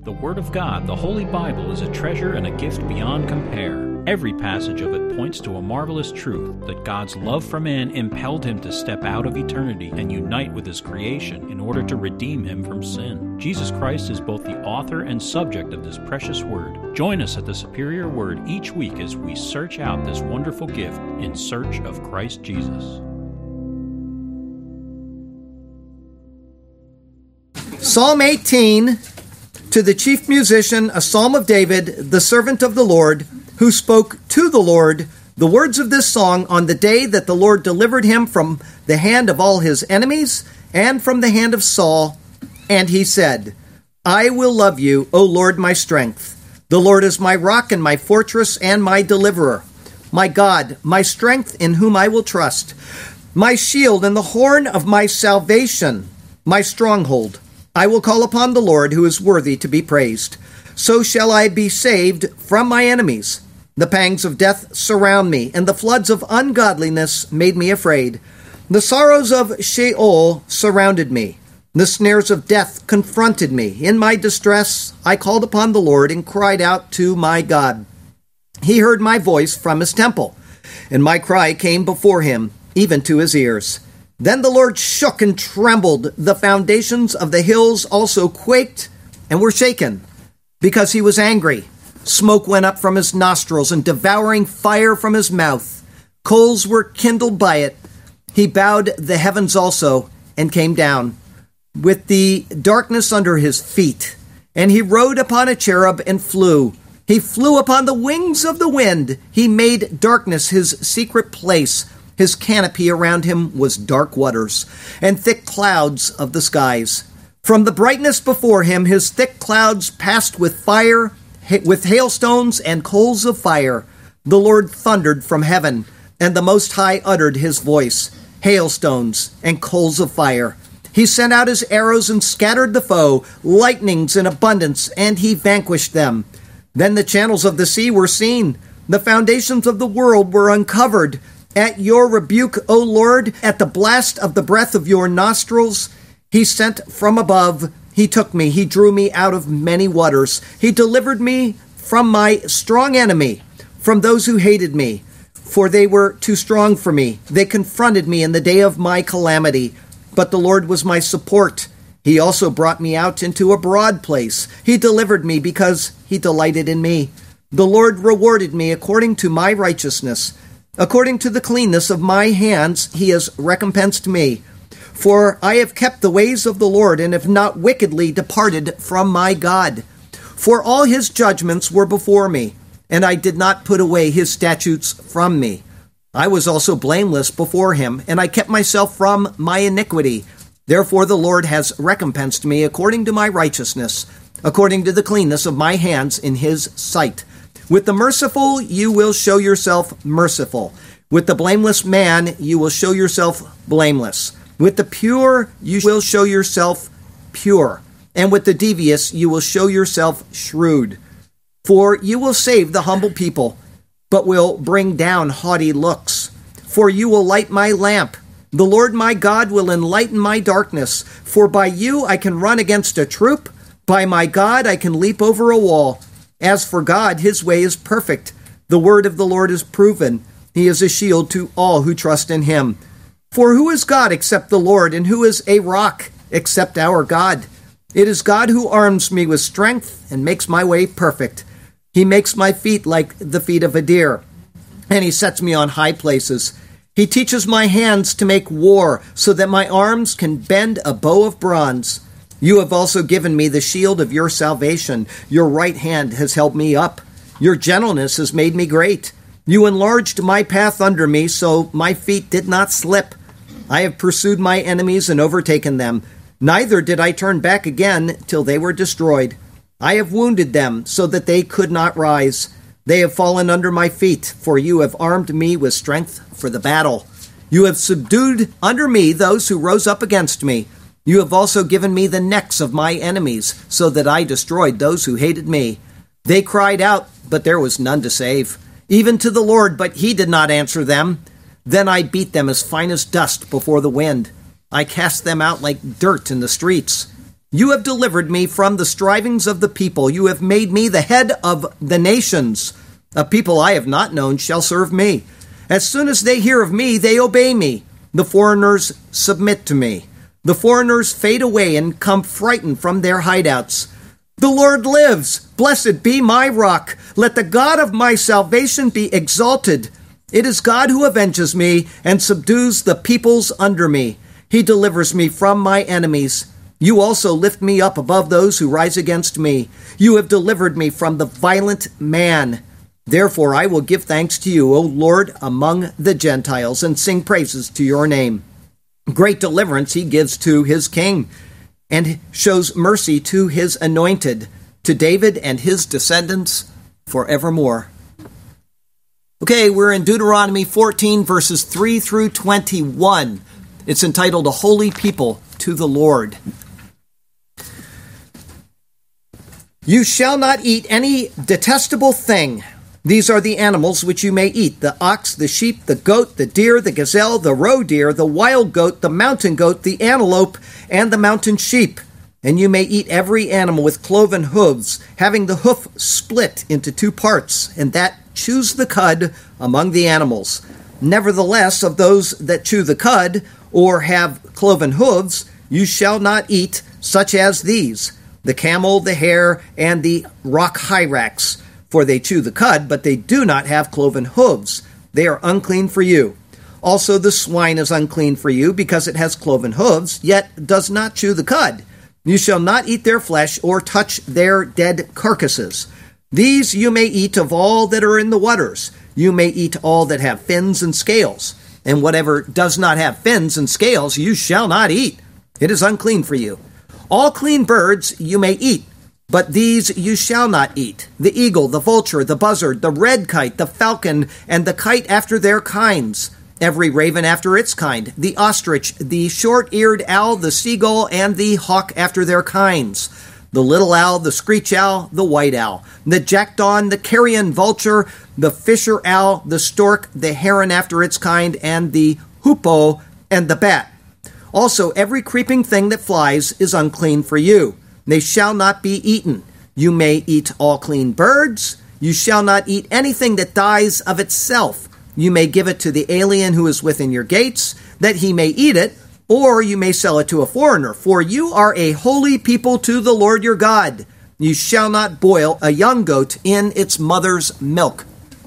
The Word of God, the Holy Bible, is a treasure and a gift beyond compare. Every passage of it points to a marvelous truth that God's love for man impelled him to step out of eternity and unite with his creation in order to redeem him from sin. Jesus Christ is both the author and subject of this precious Word. Join us at the Superior Word each week as we search out this wonderful gift in search of Christ Jesus. Psalm 18, to the chief musician, a psalm of David, the servant of the Lord, who spoke to the Lord the words of this song on the day that the Lord delivered him from the hand of all his enemies and from the hand of Saul. And he said, I will love you, O Lord, my strength. The Lord is my rock and my fortress and my deliverer, my God, my strength in whom I will trust, my shield and the horn of my salvation, my stronghold. I will call upon the Lord, who is worthy to be praised. So shall I be saved from my enemies. The pangs of death surround me, and the floods of ungodliness made me afraid. The sorrows of Sheol surrounded me. The snares of death confronted me. In my distress, I called upon the Lord and cried out to my God. He heard my voice from his temple, and my cry came before him, even to his ears. Then the Lord shook and trembled. The foundations of the hills also quaked and were shaken, because he was angry. Smoke went up from his nostrils and devouring fire from his mouth. Coals were kindled by it. He bowed the heavens also and came down with the darkness under his feet. And he rode upon a cherub and flew. He flew upon the wings of the wind. He made darkness his secret place. His canopy around him was dark waters and thick clouds of the skies. From the brightness before him, his thick clouds passed with fire, with hailstones and coals of fire. The Lord thundered from heaven, and the Most High uttered his voice, hailstones and coals of fire. He sent out his arrows and scattered the foe, lightnings in abundance, and he vanquished them. Then the channels of the sea were seen. The foundations of the world were uncovered. At your rebuke, O Lord, at the blast of the breath of your nostrils, he sent from above. He took me. He drew me out of many waters. He delivered me from my strong enemy, from those who hated me, for they were too strong for me. They confronted me in the day of my calamity, but the Lord was my support. He also brought me out into a broad place. He delivered me because he delighted in me. The Lord rewarded me according to my righteousness. According to the cleanness of my hands, he has recompensed me. For I have kept the ways of the Lord and have not wickedly departed from my God. For all his judgments were before me, and I did not put away his statutes from me. I was also blameless before him, and I kept myself from my iniquity. Therefore the Lord has recompensed me according to my righteousness, according to the cleanness of my hands in his sight. With the merciful you will show yourself merciful. With the blameless man you will show yourself blameless. With the pure you will show yourself pure. And with the devious you will show yourself shrewd. For you will save the humble people, but will bring down haughty looks. For you will light my lamp. The Lord my God will enlighten my darkness. For by you I can run against a troop. By my God I can leap over a wall. As for God, his way is perfect. The word of the Lord is proven. He is a shield to all who trust in him. For who is God except the Lord, and who is a rock except our God? It is God who arms me with strength and makes my way perfect. He makes my feet like the feet of a deer, and he sets me on high places. He teaches my hands to make war, so that my arms can bend a bow of bronze. You have also given me the shield of your salvation. Your right hand has held me up. Your gentleness has made me great. You enlarged my path under me, so my feet did not slip. I have pursued my enemies and overtaken them. Neither did I turn back again till they were destroyed. I have wounded them so that they could not rise. They have fallen under my feet, for you have armed me with strength for the battle. You have subdued under me those who rose up against me. You have also given me the necks of my enemies, so that I destroyed those who hated me. They cried out, but there was none to save. Even to the Lord, but he did not answer them. Then I beat them as fine as dust before the wind. I cast them out like dirt in the streets. You have delivered me from the strivings of the people. You have made me the head of the nations. A people I have not known shall serve me. As soon as they hear of me, they obey me. The foreigners submit to me. The foreigners fade away and come frightened from their hideouts. The Lord lives. Blessed be my rock. Let the God of my salvation be exalted. It is God who avenges me and subdues the peoples under me. He delivers me from my enemies. You also lift me up above those who rise against me. You have delivered me from the violent man. Therefore I will give thanks to you, O Lord, among the Gentiles, and sing praises to your name. Great deliverance he gives to his king, and shows mercy to his anointed, to David and his descendants forevermore. Okay, we're in Deuteronomy 14, verses 3 through 21. It's entitled, A Holy People to the Lord. You shall not eat any detestable thing. These are the animals which you may eat, the ox, the sheep, the goat, the deer, the gazelle, the roe deer, the wild goat, the mountain goat, the antelope, and the mountain sheep. And you may eat every animal with cloven hooves, having the hoof split into two parts, and that chews the cud among the animals. Nevertheless, of those that chew the cud, or have cloven hooves, you shall not eat such as these, the camel, the hare, and the rock hyrax. For they chew the cud, but they do not have cloven hooves. They are unclean for you. Also the swine is unclean for you, because it has cloven hooves, yet does not chew the cud. You shall not eat their flesh, or touch their dead carcasses. These you may eat of all that are in the waters. You may eat all that have fins and scales. And whatever does not have fins and scales, you shall not eat. It is unclean for you. All clean birds you may eat, but these you shall not eat: the eagle, the vulture, the buzzard, the red kite, the falcon, and the kite after their kinds, every raven after its kind, the ostrich, the short-eared owl, the seagull, and the hawk after their kinds, the little owl, the screech owl, the white owl, the jackdaw, the carrion vulture, the fisher owl, the stork, the heron after its kind, and the hoopoe, and the bat. Also every creeping thing that flies is unclean for you. They shall not be eaten. You may eat all clean birds. You shall not eat anything that dies of itself. You may give it to the alien who is within your gates, that he may eat it, or you may sell it to a foreigner. For you are a holy people to the Lord your God. You shall not boil a young goat in its mother's milk.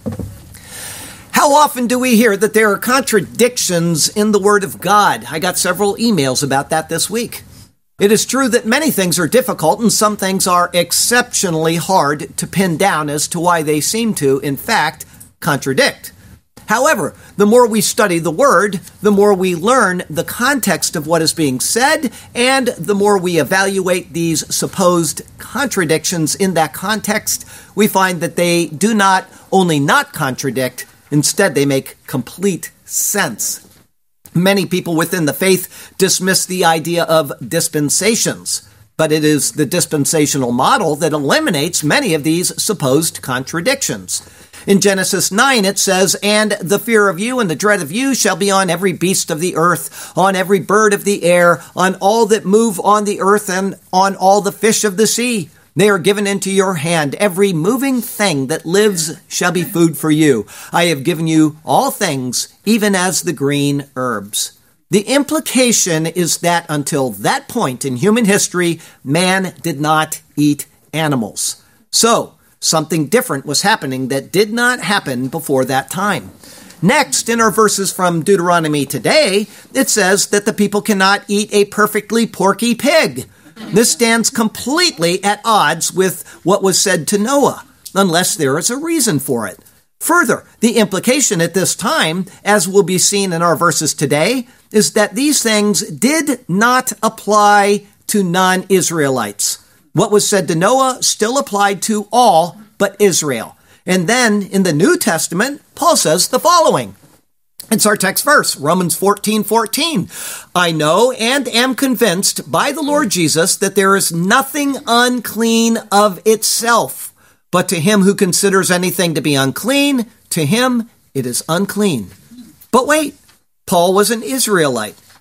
How often do we hear that there are contradictions in the Word of God? I got several emails about that this week. It is true that many things are difficult and some things are exceptionally hard to pin down as to why they seem to, in fact, contradict. However, the more we study the Word, the more we learn the context of what is being said, and the more we evaluate these supposed contradictions in that context, we find that they do not only not contradict, instead they make complete sense. Many people within the faith dismiss the idea of dispensations, but it is the dispensational model that eliminates many of these supposed contradictions. In Genesis 9, it says, "And the fear of you and the dread of you shall be on every beast of the earth, on every bird of the air, on all that move on the earth, and on all the fish of the sea. They are given into your hand. Every moving thing that lives shall be food for you. I have given you all things, even as the green herbs." The implication is that until that point in human history, man did not eat animals. So, something different was happening that did not happen before that time. Next, in our verses from Deuteronomy today, it says that the people cannot eat a perfectly porky pig. This stands completely at odds with what was said to Noah, unless there is a reason for it. Further, the implication at this time, as will be seen in our verses today, is that these things did not apply to non-Israelites. What was said to Noah still applied to all but Israel. And then in the New Testament, Paul says the following. It's our text verse, Romans 14:14. "I know and am convinced by the Lord Jesus that there is nothing unclean of itself, but to him who considers anything to be unclean, to him it is unclean." But wait, Paul was an Israelite.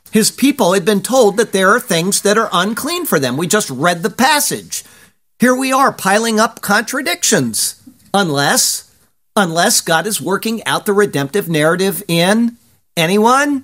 His people had been told that there are things that are unclean for them. We just read the passage. Here we are piling up contradictions. Unless God is working out the redemptive narrative in anyone?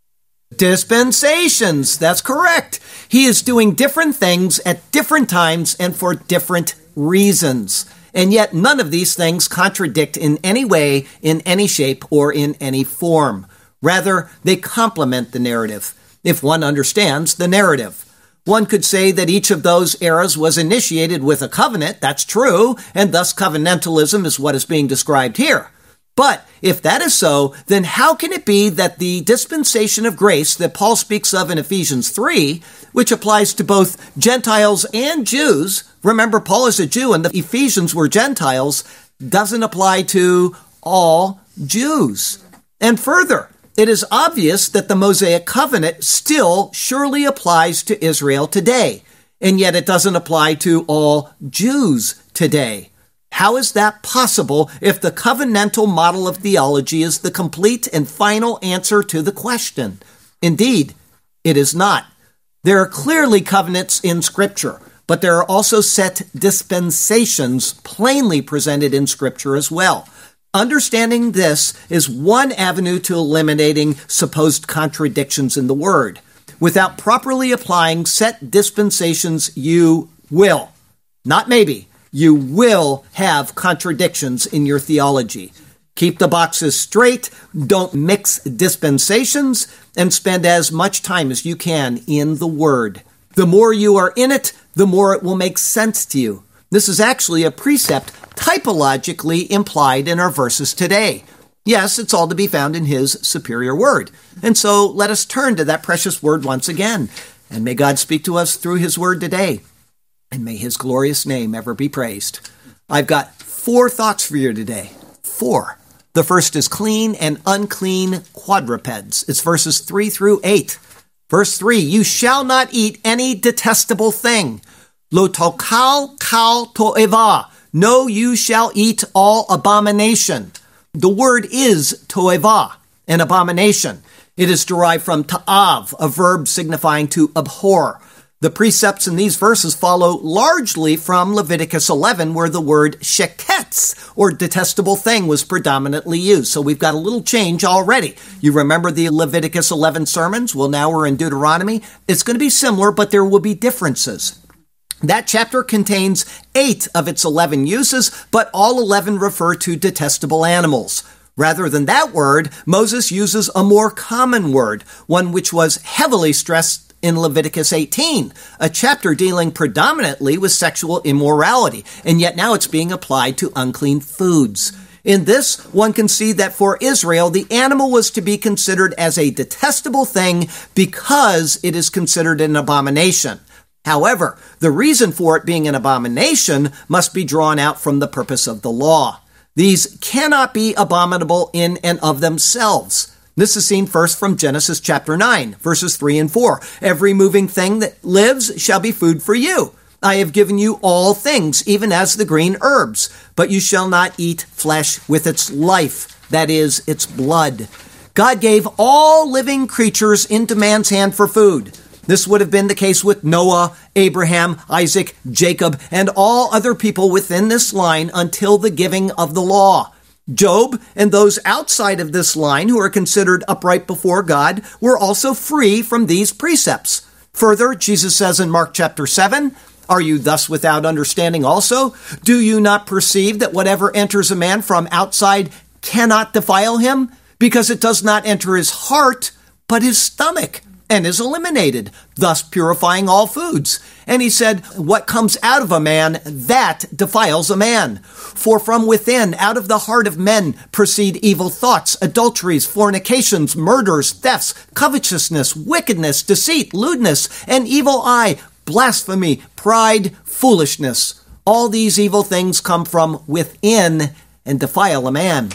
Dispensations. That's correct. He is doing different things at different times and for different reasons. And yet none of these things contradict in any way, in any shape, or in any form. Rather, they complement the narrative, if one understands the narrative. One could say that each of those eras was initiated with a covenant. That's true, and thus covenantalism is what is being described here. But if that is so, then how can it be that the dispensation of grace that Paul speaks of in Ephesians 3, which applies to both Gentiles and Jews, remember Paul is a Jew and the Ephesians were Gentiles, doesn't apply to all Jews? And further, it is obvious that the Mosaic covenant still surely applies to Israel today, and yet it doesn't apply to all Jews today. How is that possible if the covenantal model of theology is the complete and final answer to the question? Indeed, it is not. There are clearly covenants in Scripture, but there are also set dispensations plainly presented in Scripture as well. Understanding this is one avenue to eliminating supposed contradictions in the Word. Without properly applying set dispensations, you will, not maybe, you will have contradictions in your theology. Keep the boxes straight, don't mix dispensations, and spend as much time as you can in the Word. The more you are in it, the more it will make sense to you. This is actually a precept typologically implied in our verses today. Yes, it's all to be found in His superior Word. And so let us turn to that precious Word once again. And may God speak to us through His Word today. And may His glorious name ever be praised. I've got 4 thoughts for you today. 4. The first is clean and unclean quadrupeds. It's verses 3 through 8. Verse 3, you shall not eat any detestable thing. Lo tokal kal to'eva. No, you shall eat all abomination. The word is to'eva, an abomination. It is derived from ta'av, a verb signifying to abhor. The precepts in these verses follow largely from Leviticus 11, where the word sheketz, or detestable thing, was predominantly used. So we've got a little change already. You remember the Leviticus 11 sermons? Well, now we're in Deuteronomy. It's going to be similar, but there will be differences. That chapter contains 8 of its 11 uses, but all 11 refer to detestable animals. Rather than that word, Moses uses a more common word, one which was heavily stressed in Leviticus 18, a chapter dealing predominantly with sexual immorality, and yet now it's being applied to unclean foods. In this, one can see that for Israel, the animal was to be considered as a detestable thing because it is considered an abomination. However, the reason for it being an abomination must be drawn out from the purpose of the law. These cannot be abominable in and of themselves. This is seen first from Genesis chapter 9, verses 3 and 4. Every moving thing that lives shall be food for you. I have given you all things, even as the green herbs, but you shall not eat flesh with its life, that is, its blood. God gave all living creatures into man's hand for food. This would have been the case with Noah, Abraham, Isaac, Jacob, and all other people within this line until the giving of the law. Job and those outside of this line who are considered upright before God were also free from these precepts. Further, Jesus says in Mark chapter 7, are you thus without understanding also? Do you not perceive that whatever enters a man from outside cannot defile him? Because it does not enter his heart, but his stomach, and is eliminated, thus purifying all foods. And he said, what comes out of a man, that defiles a man. For from within, out of the heart of men, proceed evil thoughts, adulteries, fornications, murders, thefts, covetousness, wickedness, deceit, lewdness, an evil eye, blasphemy, pride, foolishness. All these evil things come from within and defile a man.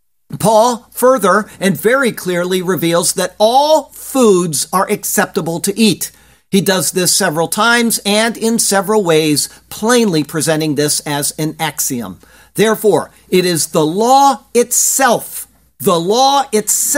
Paul further and very clearly reveals that all foods are acceptable to eat. He does this several times and in several ways, plainly presenting this as an axiom. Therefore, it is the law itself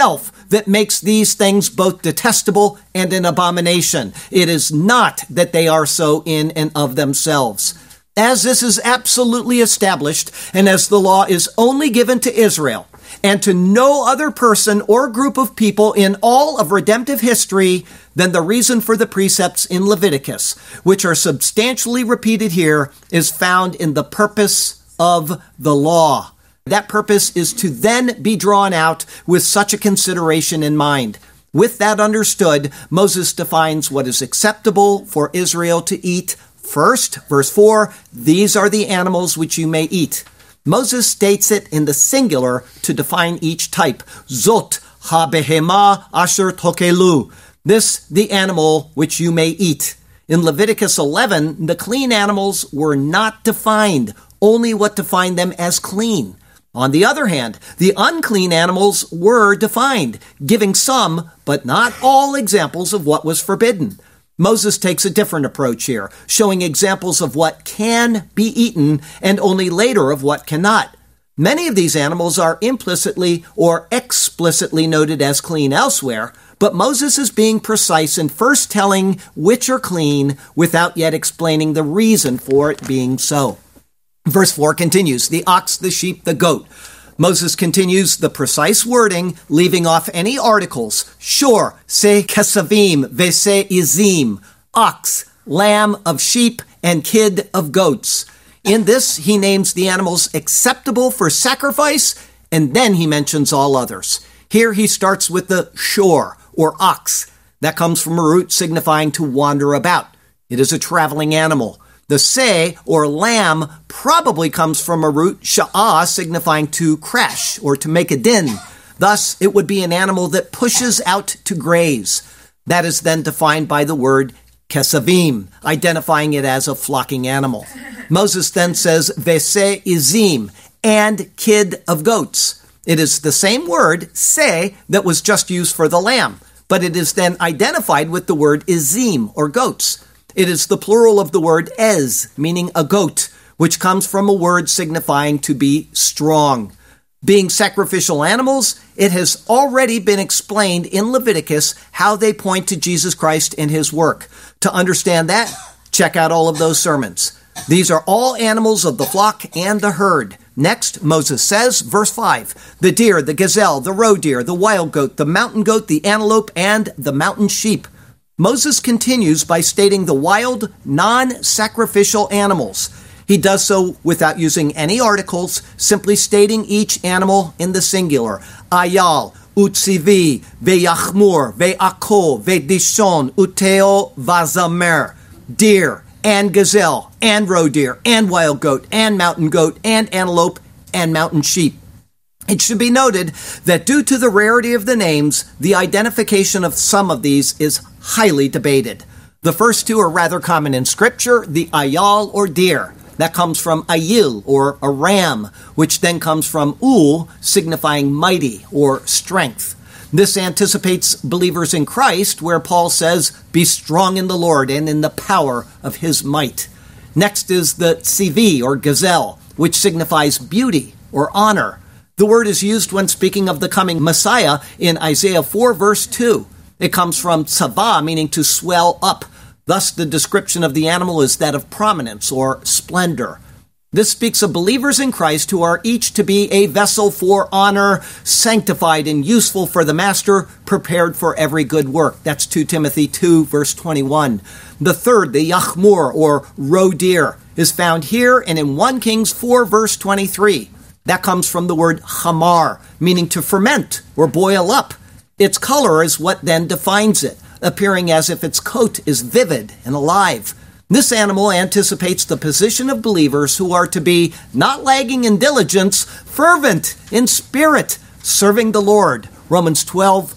that makes these things both detestable and an abomination. It is not that they are so in and of themselves. As this is absolutely established, and as the law is only given to Israel, and to no other person or group of people in all of redemptive history, then the reason for the precepts in Leviticus, which are substantially repeated here, is found in the purpose of the law. That purpose is to then be drawn out with such a consideration in mind. With that understood, Moses defines what is acceptable for Israel to eat. First, verse 4, these are the animals which you may eat. Moses states it in the singular to define each type. Zot ha-behema asher tokelu. This, the animal which you may eat. In Leviticus 11, the clean animals were not defined, only what defined them as clean. On the other hand, the unclean animals were defined, giving some, but not all, examples of what was forbidden. Moses takes a different approach here, showing examples of what can be eaten and only later of what cannot. Many of these animals are implicitly or explicitly noted as clean elsewhere, but Moses is being precise in first telling which are clean without yet explaining the reason for it being so. Verse 4 continues, the ox, the sheep, the goat. Moses continues the precise wording, leaving off any articles. Shor, se kesavim, vese izim, ox, lamb of sheep, and kid of goats. In this, he names the animals acceptable for sacrifice, and then he mentions all others. Here he starts with the shor, or ox. That comes from a root signifying to wander about. It is a traveling animal. The se, or lamb, probably comes from a root sha'ah, signifying to crash or to make a din. Thus, it would be an animal that pushes out to graze. That is then defined by the word kesavim, identifying it as a flocking animal. Moses then says, vese izim, and kid of goats. It is the same word, se, that was just used for the lamb, but it is then identified with the word izim, or goats. It is the plural of the word ez, meaning a goat, which comes from a word signifying to be strong. Being sacrificial animals, it has already been explained in Leviticus how they point to Jesus Christ and his work. To understand that, check out all of those sermons. These are all animals of the flock and the herd. Next, Moses says, verse 5, the deer, the gazelle, the roe deer, the wild goat, the mountain goat, the antelope, and the mountain sheep. Moses continues by stating the wild, non-sacrificial animals. He does so without using any articles, simply stating each animal in the singular. Ayal, utzivi, ve'yachmur, ve'ako, ve'dishon, uteo, vazamer. Deer, and gazelle, and roe deer, and wild goat, and mountain goat, and antelope, and mountain sheep. It should be noted that due to the rarity of the names, the identification of some of these is highly debated. The first two are rather common in Scripture, the ayal, or deer. That comes from ayil, or a ram, which then comes from ul, signifying mighty or strength. This anticipates believers in Christ, where Paul says, be strong in the Lord and in the power of his might. Next is the tzivi, or gazelle, which signifies beauty or honor. The word is used when speaking of the coming Messiah in Isaiah 4, verse 2. It comes from tzava, meaning to swell up. Thus, the description of the animal is that of prominence or splendor. This speaks of believers in Christ who are each to be a vessel for honor, sanctified and useful for the master, prepared for every good work. That's 2 Timothy 2, verse 21. The third, the yachmur, or roe deer, is found here and in 1 Kings 4, verse 23. That comes from the word chamar, meaning to ferment or boil up. Its color is what then defines it, appearing as if its coat is vivid and alive. This animal anticipates the position of believers who are to be not lagging in diligence, fervent in spirit, serving the Lord. Romans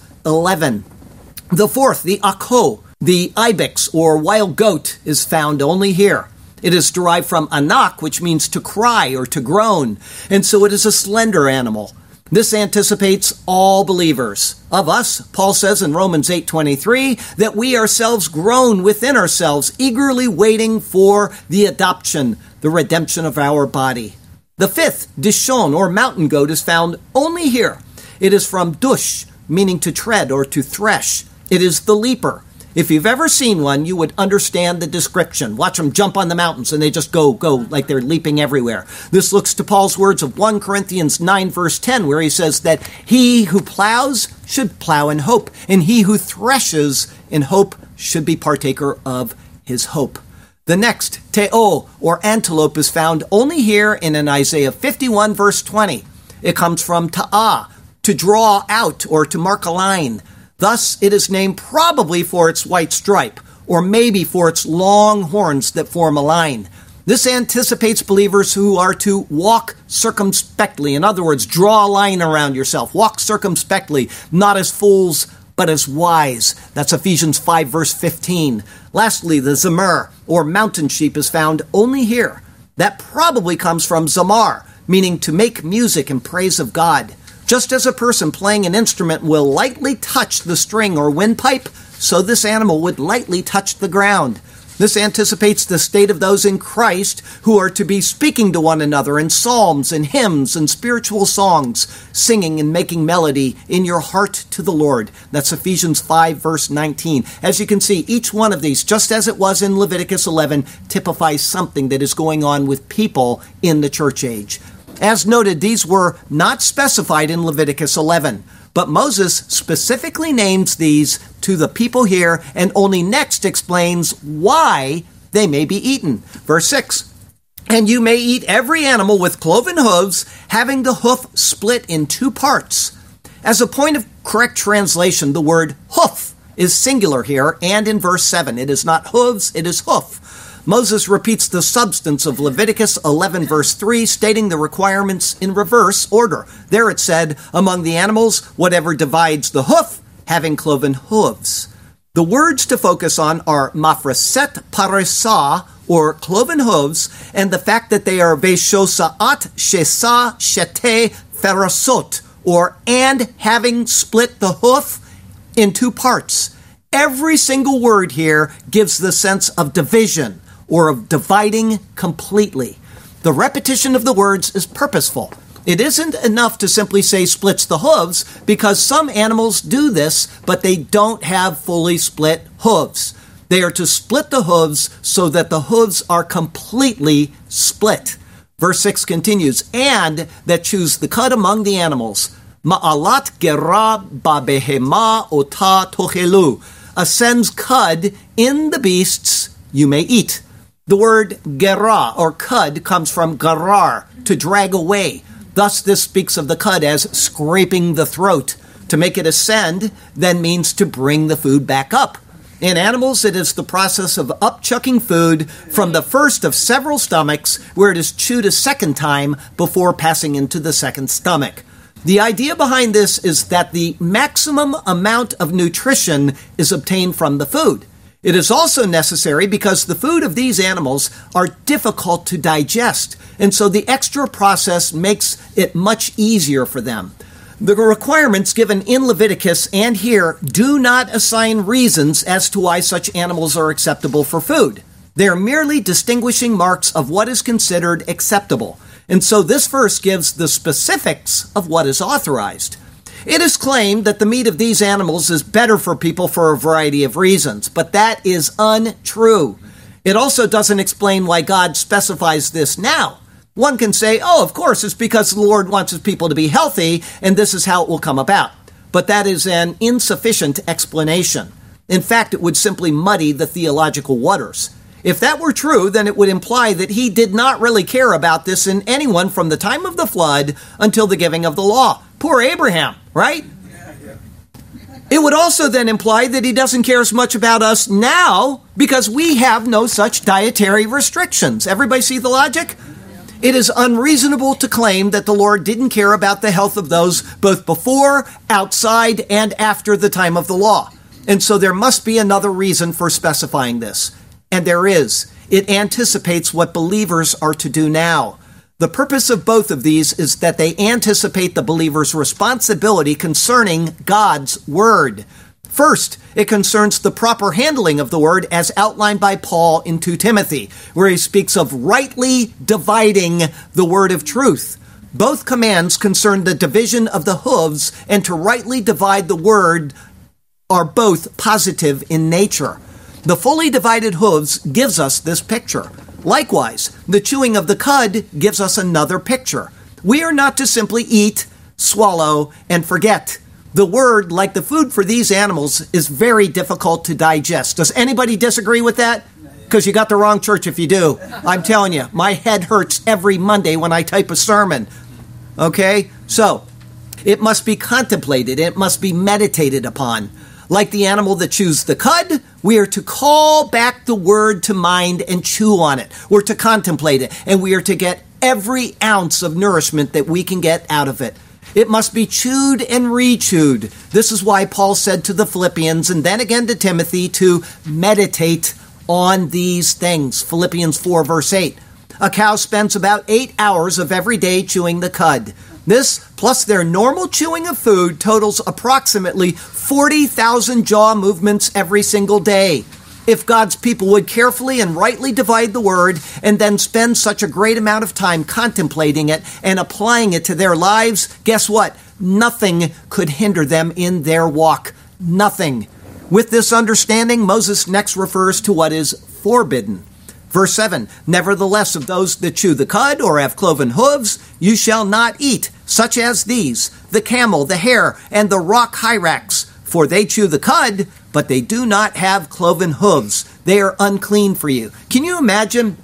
12:11. The fourth, the ako, the ibex or wild goat, is found only here. It is derived from anak, which means to cry or to groan, and so it is a slender animal. This anticipates all believers. Of us, Paul says in Romans 8:23, that we ourselves groan within ourselves, eagerly waiting for the adoption, the redemption of our body. The fifth, dishon, or mountain goat, is found only here. It is from dush, meaning to tread or to thresh. It is the leaper. If you've ever seen one, you would understand the description. Watch them jump on the mountains and they just go like they're leaping everywhere. This looks to Paul's words of 1 Corinthians 9 verse 10, where he says that he who plows should plow in hope, and he who threshes in hope should be partaker of his hope. The next, teo, or antelope, is found only here in Isaiah 51 verse 20. It comes from ta'ah, to draw out or to mark a line. Thus, it is named probably for its white stripe, or maybe for its long horns that form a line. This anticipates believers who are to walk circumspectly. In other words, draw a line around yourself. Walk circumspectly, not as fools, but as wise. That's Ephesians 5, verse 15. Lastly, the zamar, or mountain sheep, is found only here. That probably comes from zamar, meaning to make music in praise of God. Just as a person playing an instrument will lightly touch the string or windpipe, so this animal would lightly touch the ground. This anticipates the state of those in Christ who are to be speaking to one another in psalms and hymns and spiritual songs, singing and making melody in your heart to the Lord. That's Ephesians 5, verse 19. As you can see, each one of these, just as it was in Leviticus 11, typifies something that is going on with people in the church age. As noted, these were not specified in Leviticus 11, but Moses specifically names these to the people here and only next explains why they may be eaten. Verse 6, and you may eat every animal with cloven hooves, having the hoof split in 2 parts. As a point of correct translation, the word hoof is singular here, and in verse 7, it is not hooves, it is hoof. Moses repeats the substance of Leviticus 11, verse 3, stating the requirements in reverse order. There it said, among the animals, whatever divides the hoof, having cloven hooves. The words to focus on are mafreset paresa, or cloven hooves, and the fact that they are veshosaat shesa shete ferasot, or and having split the hoof in 2 parts. Every single word here gives the sense of division, or of dividing completely. The repetition of the words is purposeful. It isn't enough to simply say splits the hooves, because some animals do this, but they don't have fully split hooves. They are to split the hooves so that the hooves are completely split. Verse 6 continues, and that chews the cud among the animals. Ma'alat gera babehema ota tochelu. Ascends cud in the beasts you may eat. The word gera, or cud, comes from garar, to drag away. Thus, this speaks of the cud as scraping the throat. To make it ascend then means to bring the food back up. In animals, it is the process of upchucking food from the first of several stomachs, where it is chewed a second time before passing into the second stomach. The idea behind this is that the maximum amount of nutrition is obtained from the food. It is also necessary because the food of these animals are difficult to digest, and so the extra process makes it much easier for them. The requirements given in Leviticus and here do not assign reasons as to why such animals are acceptable for food. They are merely distinguishing marks of what is considered acceptable, and so this verse gives the specifics of what is authorized. It is claimed that the meat of these animals is better for people for a variety of reasons, but that is untrue. It also doesn't explain why God specifies this now. One can say, oh, of course, it's because the Lord wants his people to be healthy, and this is how it will come about. But that is an insufficient explanation. In fact, it would simply muddy the theological waters. If that were true, then it would imply that he did not really care about this in anyone from the time of the flood until the giving of the law. Poor Abraham, right? It would also then imply that he doesn't care as much about us now because we have no such dietary restrictions. Everybody see the logic? It is unreasonable to claim that the Lord didn't care about the health of those both before, outside, and after the time of the law. And so there must be another reason for specifying this. And there is. It anticipates what believers are to do now. The purpose of both of these is that they anticipate the believer's responsibility concerning God's word. First, it concerns the proper handling of the word as outlined by Paul in 2 Timothy, where he speaks of rightly dividing the word of truth. Both commands concern the division of the hooves, and to rightly divide the word are both positive in nature. The fully divided hooves gives us this picture. Likewise, the chewing of the cud gives us another picture. We are not to simply eat, swallow, and forget. The word, like the food for these animals, is very difficult to digest. Does anybody disagree with that? Because you got the wrong church if you do. I'm telling you, my head hurts every Monday when I type a sermon. Okay? So, it must be contemplated. It must be meditated upon. Like the animal that chews the cud, we are to call back the word to mind and chew on it. We're to contemplate it, and we are to get every ounce of nourishment that we can get out of it. It must be chewed and rechewed. This is why Paul said to the Philippians, and then again to Timothy, to meditate on these things. Philippians 4, verse 8. A cow spends about 8 hours of every day chewing the cud. This, plus their normal chewing of food, totals approximately 40,000 jaw movements every single day. If God's people would carefully and rightly divide the word and then spend such a great amount of time contemplating it and applying it to their lives, guess what? Nothing could hinder them in their walk. Nothing. With this understanding, Moses next refers to what is forbidden. Verse 7, nevertheless, of those that chew the cud or have cloven hooves, you shall not eat, such as these, the camel, the hare, and the rock hyrax. For they chew the cud, but they do not have cloven hooves. They are unclean for you. Can you imagine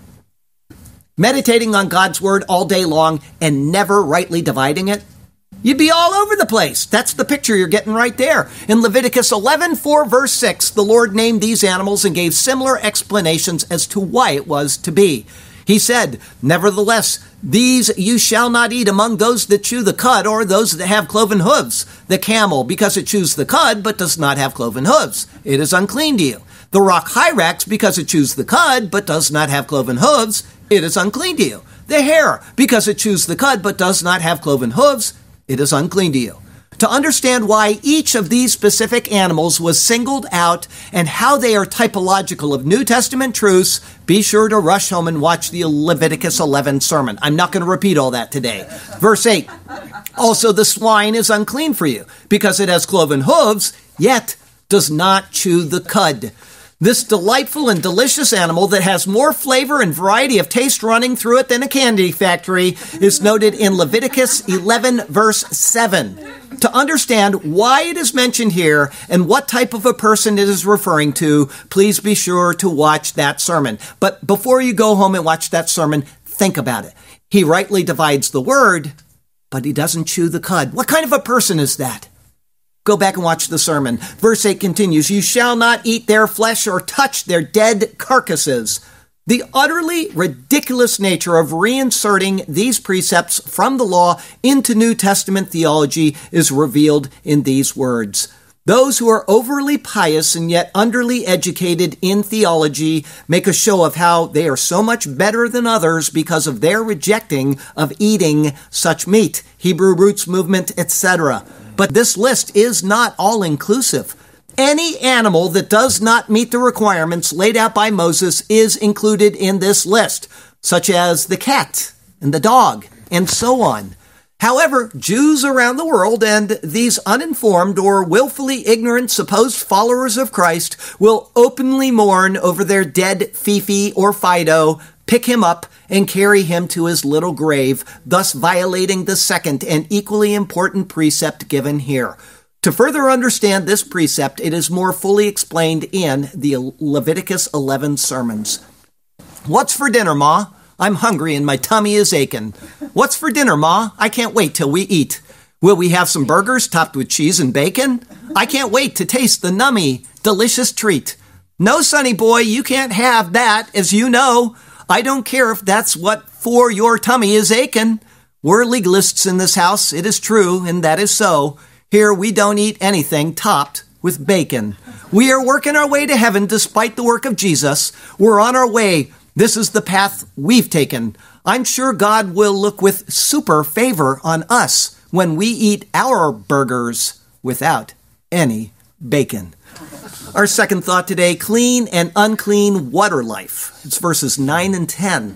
meditating on God's word all day long and never rightly dividing it? You'd be all over the place. That's the picture you're getting right there. In Leviticus 11, 4, verse 6, the Lord named these animals and gave similar explanations as to why it was to be. He said, nevertheless, these you shall not eat among those that chew the cud or those that have cloven hooves. The camel, because it chews the cud but does not have cloven hooves. It is unclean to you. The rock hyrax, because it chews the cud but does not have cloven hooves. It is unclean to you. The hare, because it chews the cud but does not have cloven hooves. It is unclean to you. To understand why each of these specific animals was singled out and how they are typological of New Testament truths, be sure to rush home and watch the Leviticus 11 sermon. I'm not going to repeat all that today. Verse 8, also the swine is unclean for you, because it has cloven hooves, yet does not chew the cud. This delightful and delicious animal that has more flavor and variety of taste running through it than a candy factory is noted in Leviticus 11, verse 7. To understand why it is mentioned here and what type of a person it is referring to, please be sure to watch that sermon. But before you go home and watch that sermon, think about it. He rightly divides the word, but he doesn't chew the cud. What kind of a person is that? Go back and watch the sermon. Verse 8 continues, you shall not eat their flesh or touch their dead carcasses. The utterly ridiculous nature of reinserting these precepts from the law into New Testament theology is revealed in these words. Those who are overly pious and yet underly educated in theology make a show of how they are so much better than others because of their rejecting of eating such meat, Hebrew roots movement, etc. But this list is not all-inclusive. Any animal that does not meet the requirements laid out by Moses is included in this list, such as the cat and the dog, and so on. However, Jews around the world and these uninformed or willfully ignorant supposed followers of Christ will openly mourn over their dead Fifi or Fido, pick him up, and carry him to his little grave, thus violating the second and equally important precept given here. To further understand this precept, it is more fully explained in the Leviticus 11 sermons. What's for dinner, Ma? I'm hungry and my tummy is aching. What's for dinner, Ma? I can't wait till we eat. Will we have some burgers topped with cheese and bacon? I can't wait to taste the nummy, delicious treat. No, sonny boy, you can't have that, as you know. I don't care if that's what for your tummy is aching. We're legalists in this house, it is true, and that is so. Here we don't eat anything topped with bacon. We are working our way to heaven despite the work of Jesus. We're on our way. This is the path we've taken. I'm sure God will look with super favor on us when we eat our burgers without any bacon. Our second thought today, clean and unclean water life. It's verses 9 and 10.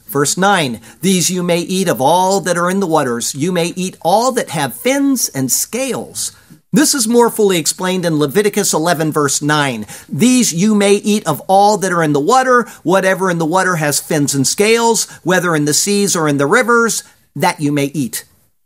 Verse 9, these you may eat of all that are in the waters. You may eat all that have fins and scales. This is more fully explained in Leviticus 11, verse 9. These you may eat of all that are in the water. Whatever in the water has fins and scales, whether in the seas or in the rivers, that you may eat.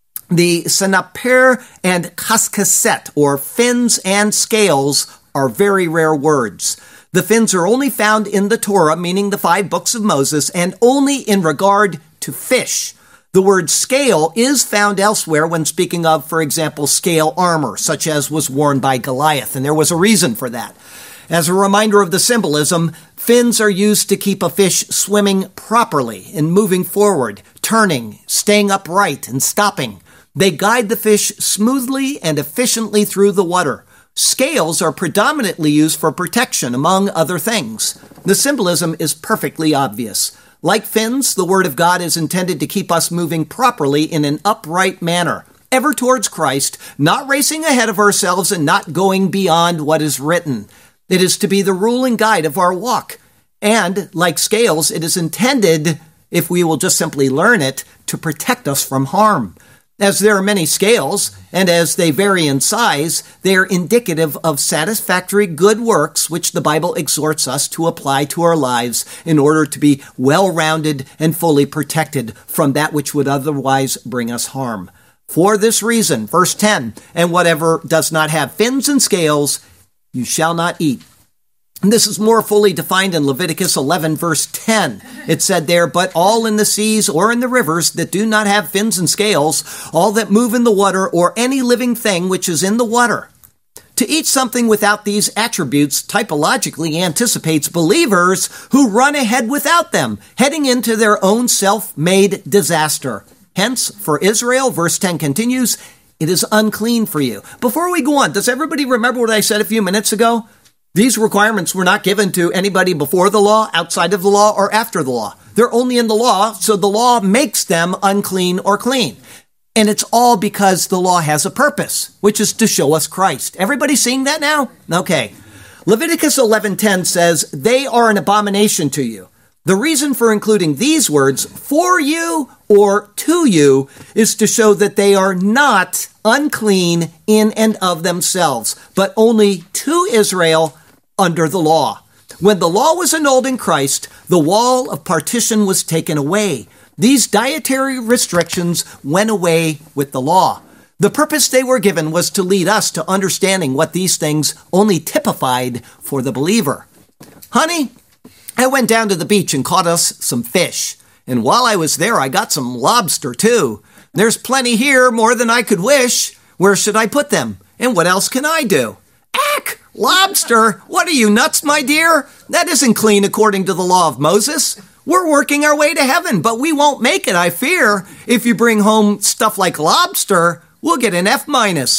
The senaper and kaskaset, or fins and scales, are very rare words. The fins are only found in the Torah, meaning the 5 books of Moses, and only in regard to fish. The word scale is found elsewhere when speaking of, for example, scale armor, such as was worn by Goliath, and there was a reason for that. As a reminder of the symbolism, fins are used to keep a fish swimming properly and moving forward, turning, staying upright, and stopping. They guide the fish smoothly and efficiently through the water. Scales are predominantly used for protection, among other things. The symbolism is perfectly obvious. Like fins, the Word of God is intended to keep us moving properly in an upright manner, ever towards Christ, not racing ahead of ourselves and not going beyond what is written. It is to be the rule and guide of our walk. And, like scales, it is intended, if we will just simply learn it, to protect us from harm. As there are many scales, and as they vary in size, they are indicative of satisfactory good works which the Bible exhorts us to apply to our lives in order to be well-rounded and fully protected from that which would otherwise bring us harm. For this reason, verse 10, and whatever does not have fins and scales, you shall not eat. And this is more fully defined in Leviticus 11, verse 10. It said there, but all in the seas or in the rivers that do not have fins and scales, all that move in the water, or any living thing which is in the water. To eat something without these attributes typologically anticipates believers who run ahead without them, heading into their own self-made disaster. Hence, for Israel, verse 10 continues, it is unclean for you. Before we go on, does everybody remember what I said a few minutes ago? These requirements were not given to anybody before the law, outside of the law, or after the law. They're only in the law, so the law makes them unclean or clean. And it's all because the law has a purpose, which is to show us Christ. Everybody seeing that now? Okay. Leviticus 11:10 says, they are an abomination to you. The reason for including these words, for you or to you, is to show that they are not unclean in and of themselves, but only to Israel under the law. When the law was annulled in Christ, the wall of partition was taken away. These dietary restrictions went away with the law. The purpose they were given was to lead us to understanding what these things only typified for the believer. Honey, I went down to the beach and caught us some fish. And while I was there, I got some lobster too. There's plenty here, more than I could wish. Where should I put them? And what else can I do? Ack! Lobster? What are you, nuts, my dear? That isn't clean according to the law of Moses. We're working our way to heaven, but we won't make it, I fear. If you bring home stuff like lobster, we'll get an F-.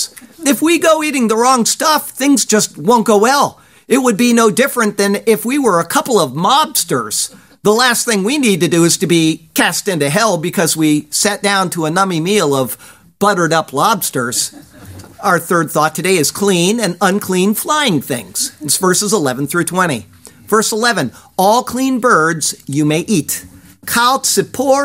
If we go eating the wrong stuff, things just won't go well. It would be no different than if we were a couple of mobsters. The last thing we need to do is to be cast into hell because we sat down to a nummy meal of buttered up lobsters. Our third thought today is clean and unclean flying things. It's verses 11 through 20. Verse 11, all clean birds you may eat. Kal tzipor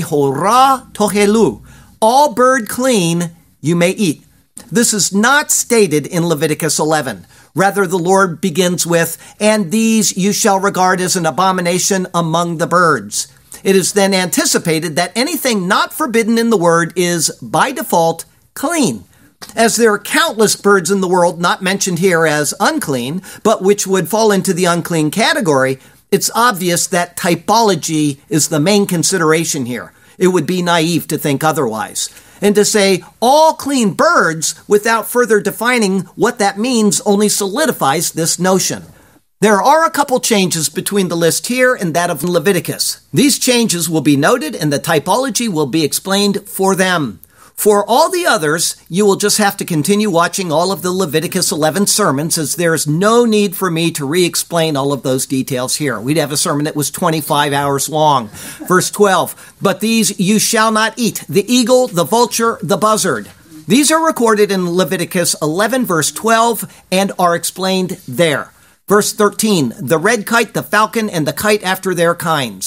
tehora tohelu. All bird clean you may eat. This is not stated in Leviticus 11. Rather, the Lord begins with, and these you shall regard as an abomination among the birds. It is then anticipated that anything not forbidden in the word is, by default, clean. As there are countless birds in the world not mentioned here as unclean, but which would fall into the unclean category, it's obvious that typology is the main consideration here. It would be naive to think otherwise. And to say all clean birds without further defining what that means only solidifies this notion. There are a couple changes between the list here and that of Leviticus. These changes will be noted and the typology will be explained for them. For all the others, you will just have to continue watching all of the Leviticus 11 sermons, as there's no need for me to re-explain all of those details here. We'd have a sermon that was 25 hours long. Verse 12, but these you shall not eat, the eagle, the vulture, the buzzard. These are recorded in Leviticus 11, verse 12, and are explained there. Verse 13, the red kite, the falcon, and the kite after their kinds.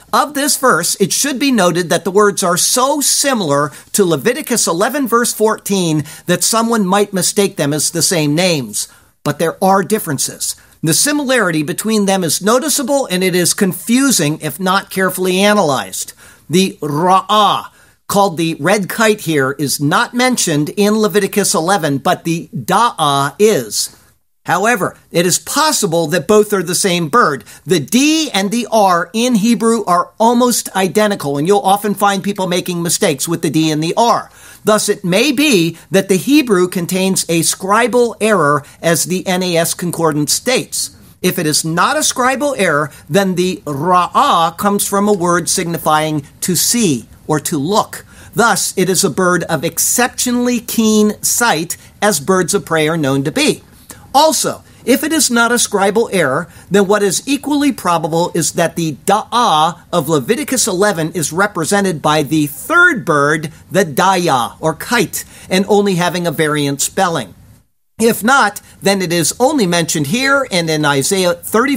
Of this verse, it should be noted that the words are so similar to Leviticus 11 verse 14 that someone might mistake them as the same names. But there are differences. The similarity between them is noticeable, and it is confusing if not carefully analyzed. The ra'ah, called the red kite here, is not mentioned in Leviticus 11, but the da'ah is. However, it is possible that both are the same bird. The D and the R in Hebrew are almost identical, and you'll often find people making mistakes with the D and the R. Thus, it may be that the Hebrew contains a scribal error, as the NAS Concordance states. If it is not a scribal error, then the ra'ah comes from a word signifying to see or to look. Thus, it is a bird of exceptionally keen sight, as birds of prey are known to be. Also, if it is not a scribal error, then what is equally probable is that the da'ah of Leviticus 11 is represented by the third bird, the daya, or kite, and only having a variant spelling. If not, then it is only mentioned here and in Isaiah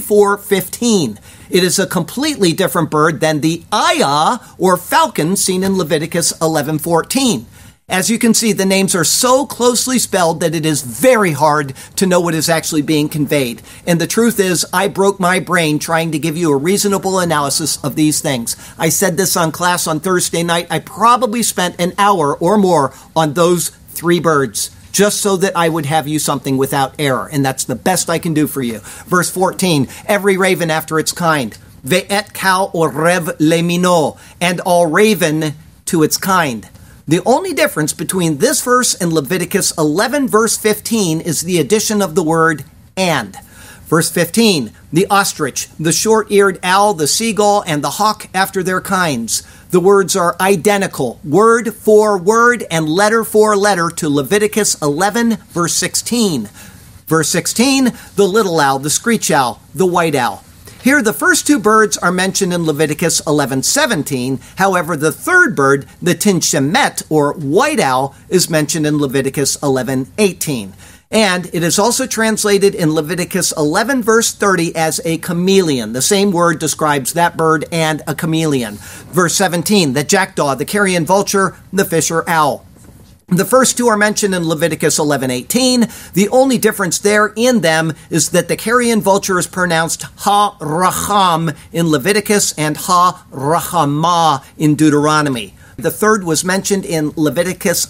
34:15. It is a completely different bird than the ayah, or falcon, seen in Leviticus 11:14. As you can see, the names are so closely spelled that it is very hard to know what is actually being conveyed. And the truth is, I broke my brain trying to give you a reasonable analysis of these things. I said this on class on Thursday night. I probably spent an hour or more on those three birds, just so that I would have you something without error. And that's the best I can do for you. Verse 14, every raven after its kind. Ve'et cow or rev lemino, and all raven to its kind. The only difference between this verse and Leviticus 11 verse 15 is the addition of the word and. Verse 15, the ostrich, the short-eared owl, the seagull, and the hawk after their kinds. The words are identical, word for word and letter for letter, to Leviticus 11 verse 16. Verse 16, the little owl, the screech owl, the white owl. Here, the first two birds are mentioned in Leviticus 11:17. However, the third bird, the tinshemet, or white owl, is mentioned in Leviticus 11:18. And it is also translated in Leviticus 11 verse 30 as a chameleon. The same word describes that bird and a chameleon. Verse 17, the jackdaw, the carrion vulture, the fisher owl. The first two are mentioned in Leviticus 11:18. The only difference there in them is that the carrion vulture is pronounced ha-racham in Leviticus and ha-rachamah in Deuteronomy. The third was mentioned in Leviticus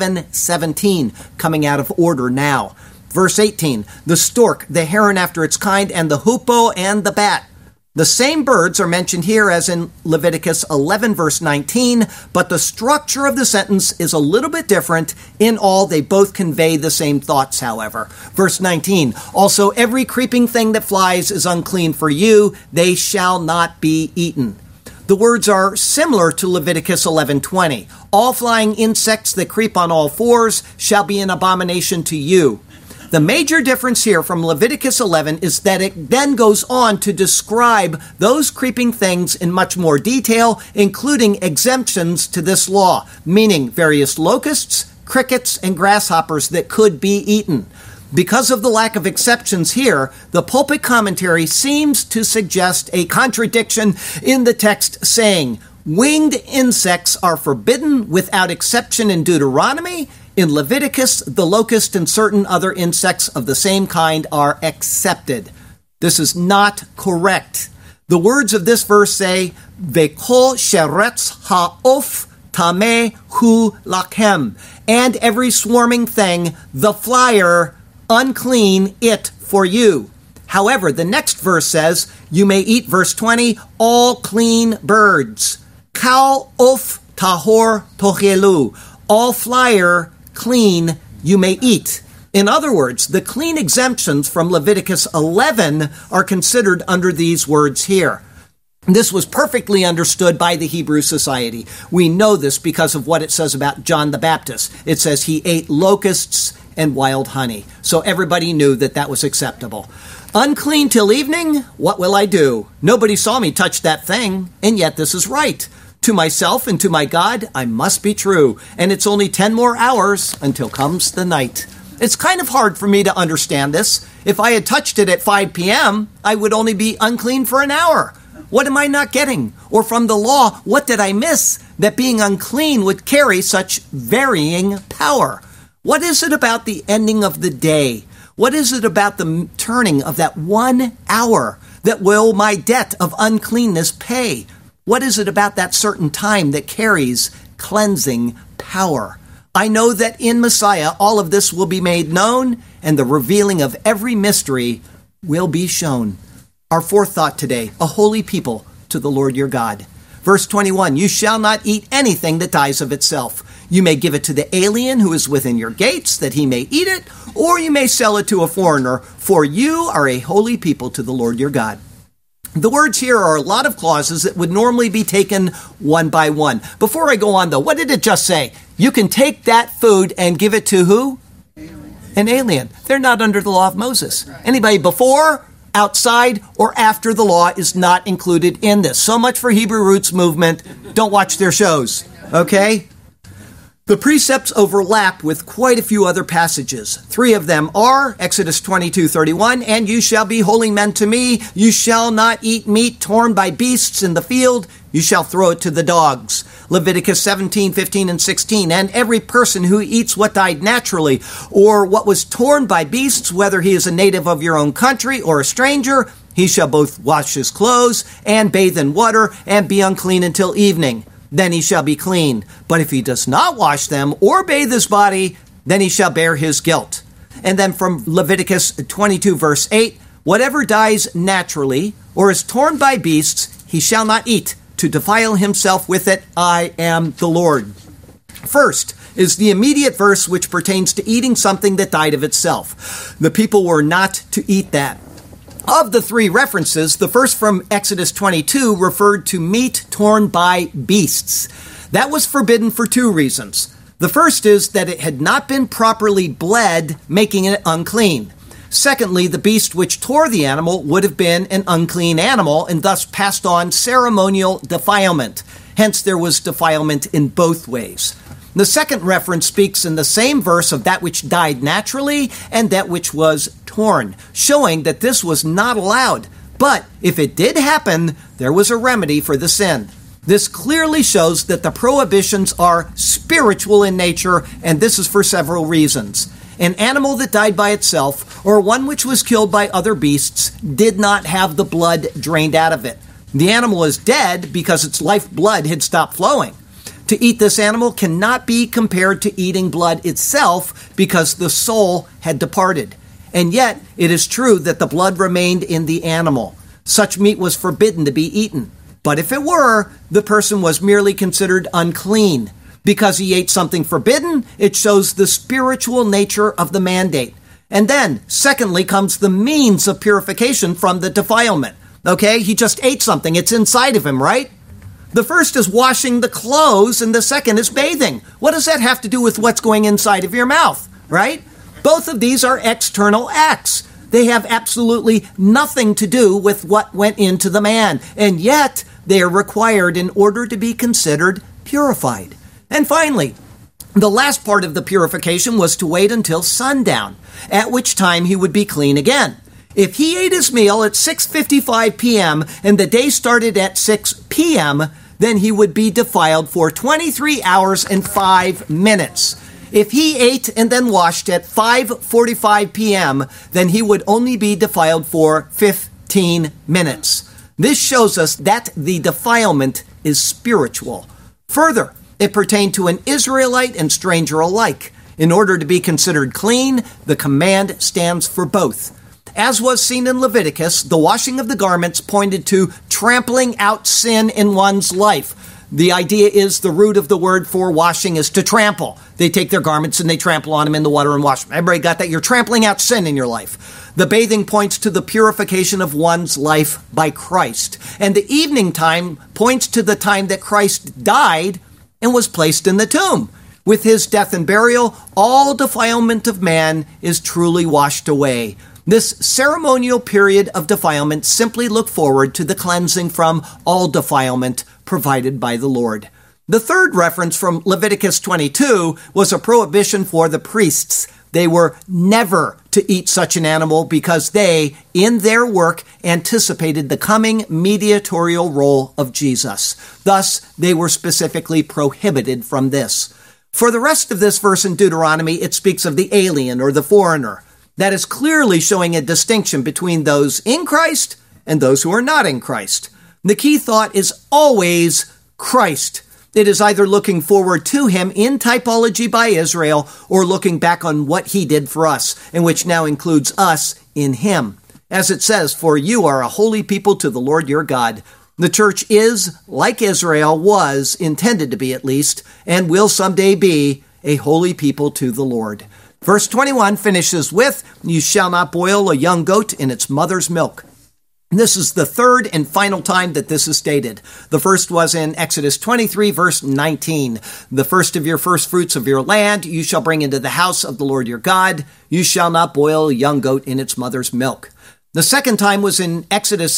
11:17, coming out of order now. Verse 18, the stork, the heron after its kind, and the hoopoe and the bat. The same birds are mentioned here as in Leviticus 11 verse 19, but the structure of the sentence is a little bit different. In all, they both convey the same thoughts, however. Verse 19, also every creeping thing that flies is unclean for you, they shall not be eaten. The words are similar to Leviticus 11:20. All flying insects that creep on all fours shall be an abomination to you. The major difference here from Leviticus 11 is that it then goes on to describe those creeping things in much more detail, including exemptions to this law, meaning various locusts, crickets, and grasshoppers that could be eaten. Because of the lack of exceptions here, the pulpit commentary seems to suggest a contradiction in the text, saying, winged insects are forbidden without exception in Deuteronomy. In Leviticus, the locust and certain other insects of the same kind are accepted. This is not correct. The words of this verse say, Ve'kol sheretz ha'of tameh hu lachem, and every swarming thing, the flyer, unclean it for you. However, the next verse says, you may eat, verse 20, all clean birds. Kal of tahor tochelu, all flyer, clean, you may eat. In other words, the clean exemptions from Leviticus 11 are considered under these words here. This was perfectly understood by the Hebrew society. We know this because of what it says about John the Baptist. It says he ate locusts and wild honey. So everybody knew that that was acceptable. Unclean till evening? What will I do? Nobody saw me touch that thing, and yet this is right. To myself and to my God, I must be true, and it's only 10 more hours until comes the night. It's kind of hard for me to understand this. If I had touched it at 5 p.m., I would only be unclean for an hour. What am I not getting? Or from the law, what did I miss that being unclean would carry such varying power? What is it about the ending of the day? What is it about the turning of that 1 hour that will my debt of uncleanness pay? What is it about that certain time that carries cleansing power? I know that in Messiah, all of this will be made known, and the revealing of every mystery will be shown. Our fourth thought today, a holy people to the Lord your God. Verse 21, you shall not eat anything that dies of itself. You may give it to the alien who is within your gates, that he may eat it, or you may sell it to a foreigner, for you are a holy people to the Lord your God. The words here are a lot of clauses that would normally be taken one by one. Before I go on, though, what did it just say? You can take that food and give it to who? An alien. They're not under the law of Moses. Anybody before, outside, or after the law is not included in this. So much for Hebrew Roots movement. Don't watch their shows, okay? The precepts overlap with quite a few other passages. 3 of them are Exodus 22:31, and you shall be holy men to me. You shall not eat meat torn by beasts in the field. You shall throw it to the dogs. Leviticus 17:15 and 16, and every person who eats what died naturally or what was torn by beasts, whether he is a native of your own country or a stranger, he shall both wash his clothes and bathe in water and be unclean until evening. Then he shall be clean. But if he does not wash them or bathe his body, then he shall bear his guilt. And then from Leviticus 22, verse 8, whatever dies naturally or is torn by beasts, he shall not eat, to defile himself with it. I am the Lord. First is the immediate verse which pertains to eating something that died of itself. The people were not to eat that. Of the 3 references, the first from Exodus 22 referred to meat torn by beasts. That was forbidden for 2 reasons. The first is that it had not been properly bled, making it unclean. Secondly, the beast which tore the animal would have been an unclean animal and thus passed on ceremonial defilement. Hence, there was defilement in both ways. The second reference speaks in the same verse of that which died naturally and that which was torn, showing that this was not allowed. But if it did happen, there was a remedy for the sin. This clearly shows that the prohibitions are spiritual in nature, and this is for several reasons. An animal that died by itself, or one which was killed by other beasts, did not have the blood drained out of it. The animal is dead because its lifeblood had stopped flowing. To eat this animal cannot be compared to eating blood itself because the soul had departed. And yet, it is true that the blood remained in the animal. Such meat was forbidden to be eaten. But if it were, the person was merely considered unclean. Because he ate something forbidden, it shows the spiritual nature of the mandate. And then, secondly, comes the means of purification from the defilement. Okay, he just ate something. It's inside of him, right? The first is washing the clothes, and the second is bathing. What does that have to do with what's going inside of your mouth, right? Both of these are external acts. They have absolutely nothing to do with what went into the man, and yet they are required in order to be considered purified. And finally, the last part of the purification was to wait until sundown, at which time he would be clean again. If he ate his meal at 6:55 p.m. and the day started at 6 p.m., then he would be defiled for 23 hours and 5 minutes. If he ate and then washed at 5:45 p.m., then he would only be defiled for 15 minutes. This shows us that the defilement is spiritual. Further, it pertained to an Israelite and stranger alike. In order to be considered clean, the command stands for both. As was seen in Leviticus, the washing of the garments pointed to trampling out sin in one's life. The idea is the root of the word for washing is to trample. They take their garments and they trample on them in the water and wash them. Everybody got that? You're trampling out sin in your life. The bathing points to the purification of one's life by Christ. And the evening time points to the time that Christ died and was placed in the tomb. With his death and burial, all defilement of man is truly washed away. This ceremonial period of defilement simply look forward to the cleansing from all defilement provided by the Lord. The third reference from Leviticus 22 was a prohibition for the priests. They were never to eat such an animal because they, in their work, anticipated the coming mediatorial role of Jesus. Thus, they were specifically prohibited from this. For the rest of this verse in Deuteronomy, it speaks of the alien or the foreigner. That is clearly showing a distinction between those in Christ and those who are not in Christ. The key thought is always Christ. It is either looking forward to him in typology by Israel or looking back on what he did for us, and which now includes us in him. As it says, "For you are a holy people to the Lord your God." The church is, like Israel was, intended to be at least, and will someday be, a holy people to the Lord. Verse 21 finishes with, "You shall not boil a young goat in its mother's milk." This is the third and final time that this is stated. The first was in Exodus 23, verse 19. "The first of your first fruits of your land you shall bring into the house of the Lord your God. You shall not boil a young goat in its mother's milk." The second time was in Exodus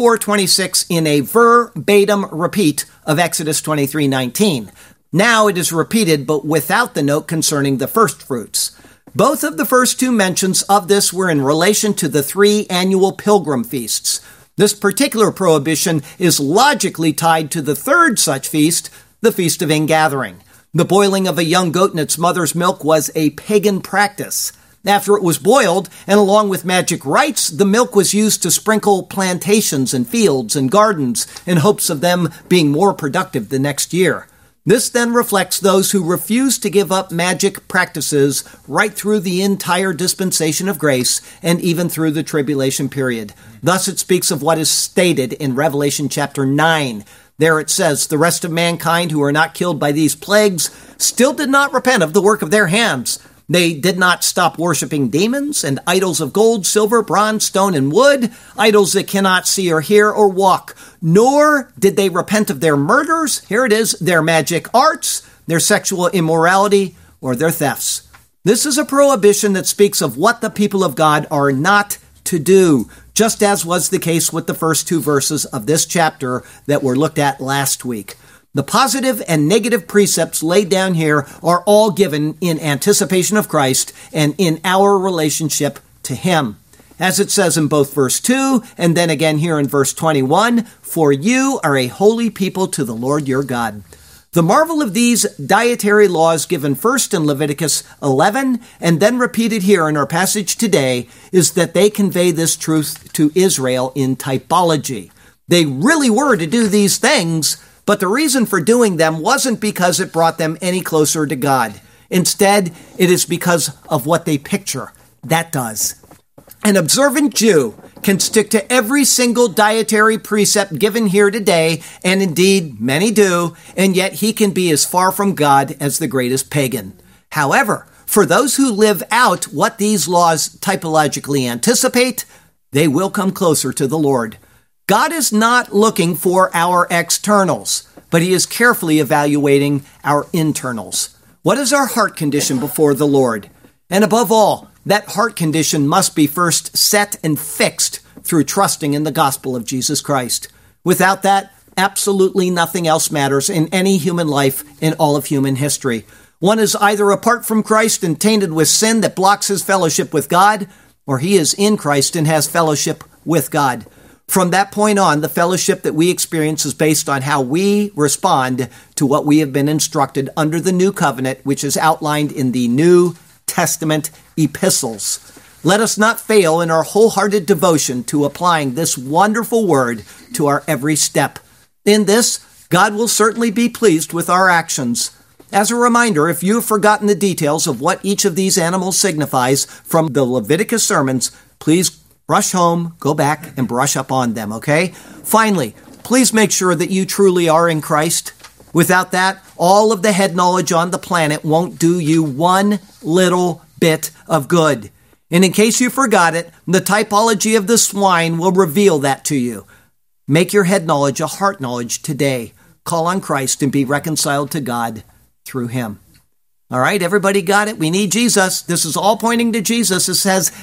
34:26 in a verbatim repeat of Exodus 23:19. Now it is repeated, but without the note concerning the first fruits. Both of the first two mentions of this were in relation to the 3 annual pilgrim feasts. This particular prohibition is logically tied to the third such feast, the Feast of Ingathering. The boiling of a young goat in its mother's milk was a pagan practice. After it was boiled, and along with magic rites, the milk was used to sprinkle plantations and fields and gardens in hopes of them being more productive the next year. This then reflects those who refuse to give up magic practices right through the entire dispensation of grace and even through the tribulation period. Thus it speaks of what is stated in Revelation chapter 9. There it says, "The rest of mankind who are not killed by these plagues still did not repent of the work of their hands. They did not stop worshiping demons and idols of gold, silver, bronze, stone, and wood, idols that cannot see or hear or walk. Nor did they repent of their murders," here it is, "their magic arts, their sexual immorality, or their thefts." This is a prohibition that speaks of what the people of God are not to do, just as was the case with the first 2 verses of this chapter that were looked at last week. The positive and negative precepts laid down here are all given in anticipation of Christ and in our relationship to him. As it says in both verse 2 and then again here in verse 21, "For you are a holy people to the Lord your God." The marvel of these dietary laws given first in Leviticus 11 and then repeated here in our passage today is that they convey this truth to Israel in typology. They really were to do these things, but the reason for doing them wasn't because it brought them any closer to God. Instead, it is because of what they picture. That does. An observant Jew can stick to every single dietary precept given here today, and indeed many do, and yet he can be as far from God as the greatest pagan. However, for those who live out what these laws typologically anticipate, they will come closer to the Lord. God is not looking for our externals, but he is carefully evaluating our internals. What is our heart condition before the Lord? And above all, that heart condition must be first set and fixed through trusting in the gospel of Jesus Christ. Without that, absolutely nothing else matters in any human life in all of human history. One is either apart from Christ and tainted with sin that blocks his fellowship with God, or he is in Christ and has fellowship with God. From that point on, the fellowship that we experience is based on how we respond to what we have been instructed under the new covenant, which is outlined in the New Testament epistles. Let us not fail in our wholehearted devotion to applying this wonderful word to our every step. In this, God will certainly be pleased with our actions. As a reminder, if you have forgotten the details of what each of these animals signifies from the Leviticus sermons, please rush home, go back, and brush up on them, okay? Finally, please make sure that you truly are in Christ. Without that, all of the head knowledge on the planet won't do you one little bit of good. And in case you forgot it, the typology of the swine will reveal that to you. Make your head knowledge a heart knowledge today. Call on Christ and be reconciled to God through him. All right, everybody got it? We need Jesus. This is all pointing to Jesus. This has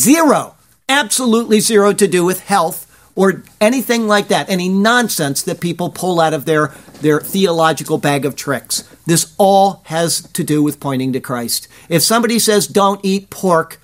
absolutely zero to do with health or anything like that, any nonsense that people pull out of their theological bag of tricks. This all has to do with pointing to Christ. If somebody says don't eat pork,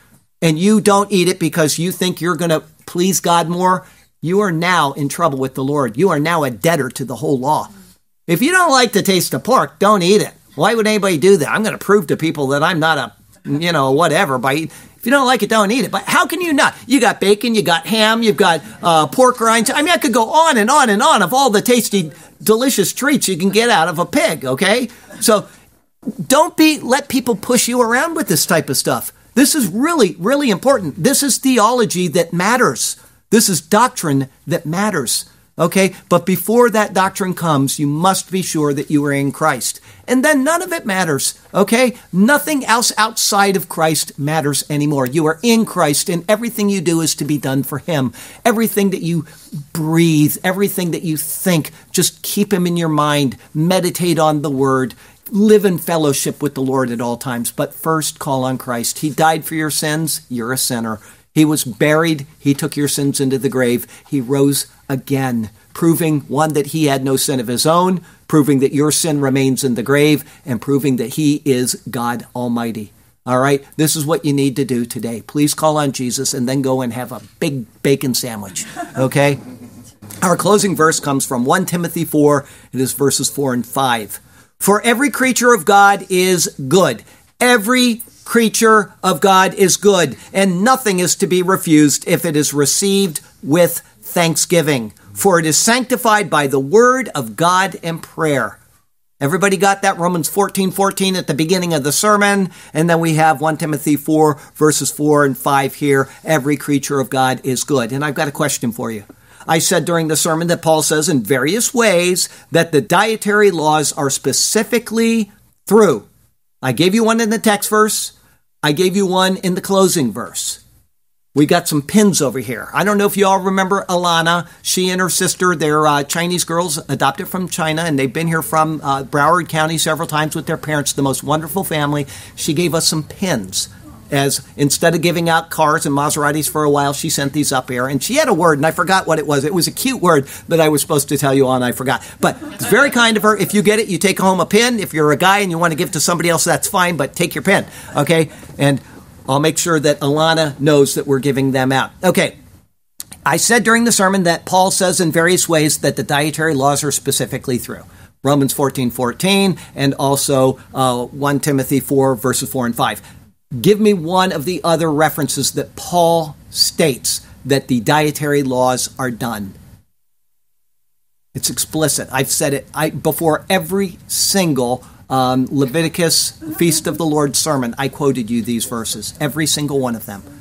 and you don't eat it because you think you're going to please God more, you are now in trouble with the Lord. You are now a debtor to the whole law. If you don't like the taste of pork, don't eat it. Why would anybody do that? I'm going to prove to people that I'm not a, whatever by eating. If you don't like it, don't eat it. But how can you not? You got bacon, you got ham, you've got pork rinds. I mean, I could go on and on and on of all the tasty, delicious treats you can get out of a pig, okay? So don't let people push you around with this type of stuff. This is really, really important. This is theology that matters. This is doctrine that matters. Okay, but before that doctrine comes, you must be sure that you are in Christ. And then none of it matters, okay? Nothing else outside of Christ matters anymore. You are in Christ, and everything you do is to be done for Him. Everything that you breathe, everything that you think, just keep Him in your mind. Meditate on the Word. Live in fellowship with the Lord at all times. But first, call on Christ. He died for your sins. You're a sinner. He was buried. He took your sins into the grave. He rose again, proving, one, that He had no sin of His own, proving that your sin remains in the grave, and proving that He is God Almighty. All right? This is what you need to do today. Please call on Jesus and then go and have a big bacon sandwich. Okay? Our closing verse comes from 1 Timothy 4. It is verses 4 and 5. For every creature of God is good. Every creature of God is good, and nothing is to be refused if it is received with thanksgiving, for it is sanctified by the word of God and prayer. Everybody got that? Romans 14:14 at the beginning of the sermon, and then we have 1 Timothy 4, verses 4 and 5 here. Every creature of God is good. And I've got a question for you. I said during the sermon that Paul says in various ways that the dietary laws are specifically through. I gave you one in the text verse. I gave you one in the closing verse. We got some pins over here. I don't know if you all remember Alana. She and her sister, they're Chinese girls adopted from China, and they've been here from Broward County several times with their parents, the most wonderful family. She gave us some pins. As instead of giving out cars and Maseratis for a while, she sent these up here. And she had a word, and I forgot what it was. It was a cute word that I was supposed to tell you on. I forgot. But it's very kind of her. If you get it, you take home a pin. If you're a guy and you want to give to somebody else, that's fine, but take your pin, okay? And I'll make sure that Alana knows that we're giving them out. Okay. I said during the sermon that Paul says in various ways that the dietary laws are specifically through. Romans 14:14 and also 1 Timothy 4, verses 4 and 5. Give me one of the other references that Paul states that the dietary laws are done. It's explicit. I've said it before every single Leviticus Feast of the Lord sermon. I quoted you these verses, every single one of them.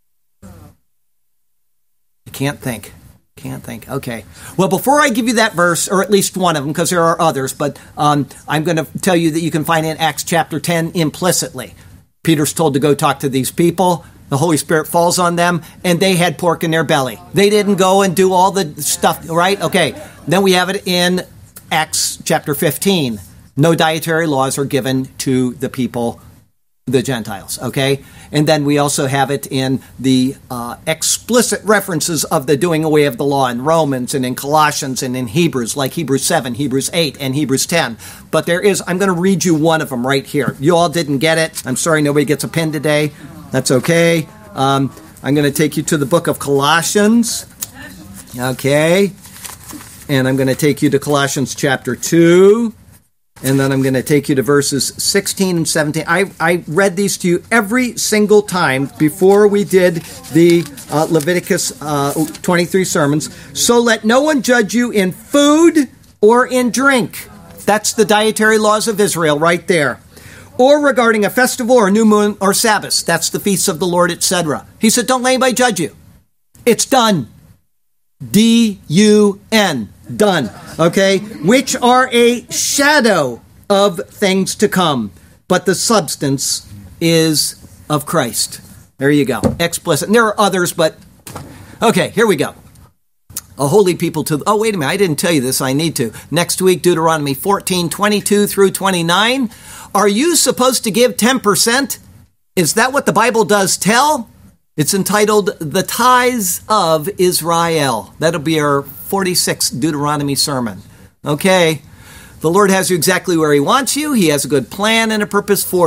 You can't think. Can't think. Okay. Well, before I give you that verse, or at least one of them, because there are others, but I'm going to tell you that you can find it in Acts chapter 10 implicitly. Peter's told to go talk to these people. The Holy Spirit falls on them, and they had pork in their belly. They didn't go and do all the stuff, right? Okay. Then we have it in Acts chapter 15. No dietary laws are given to the people, the Gentiles, okay? And then we also have it in the explicit references of the doing away of the law in Romans and in Colossians and in Hebrews, like Hebrews 7, Hebrews 8, and Hebrews 10. But I'm going to read you one of them right here. You all didn't get it. I'm sorry nobody gets a pin today. That's okay. I'm going to take you to the book of Colossians, okay? And I'm going to take you to Colossians chapter 2. And then I'm going to take you to verses 16 and 17. I read these to you every single time before we did the Leviticus 23 sermons. So let no one judge you in food or in drink. That's the dietary laws of Israel right there. Or regarding a festival or a new moon or Sabbath. That's the feasts of the Lord, etc. He said, don't let anybody judge you. It's done. D-U-N. Done. Okay? Which are a shadow of things to come, but the substance is of Christ. There you go. Explicit. And there are others, but okay, here we go. A holy people to... Oh, wait a minute. I didn't tell you this. I need to. Next week, Deuteronomy 14, 22 through 29. Are you supposed to give 10%? Is that what the Bible does tell? It's entitled The Tithes of Israel. That'll be our 46th Deuteronomy sermon. Okay. The Lord has you exactly where He wants you. He has a good plan and a purpose for you.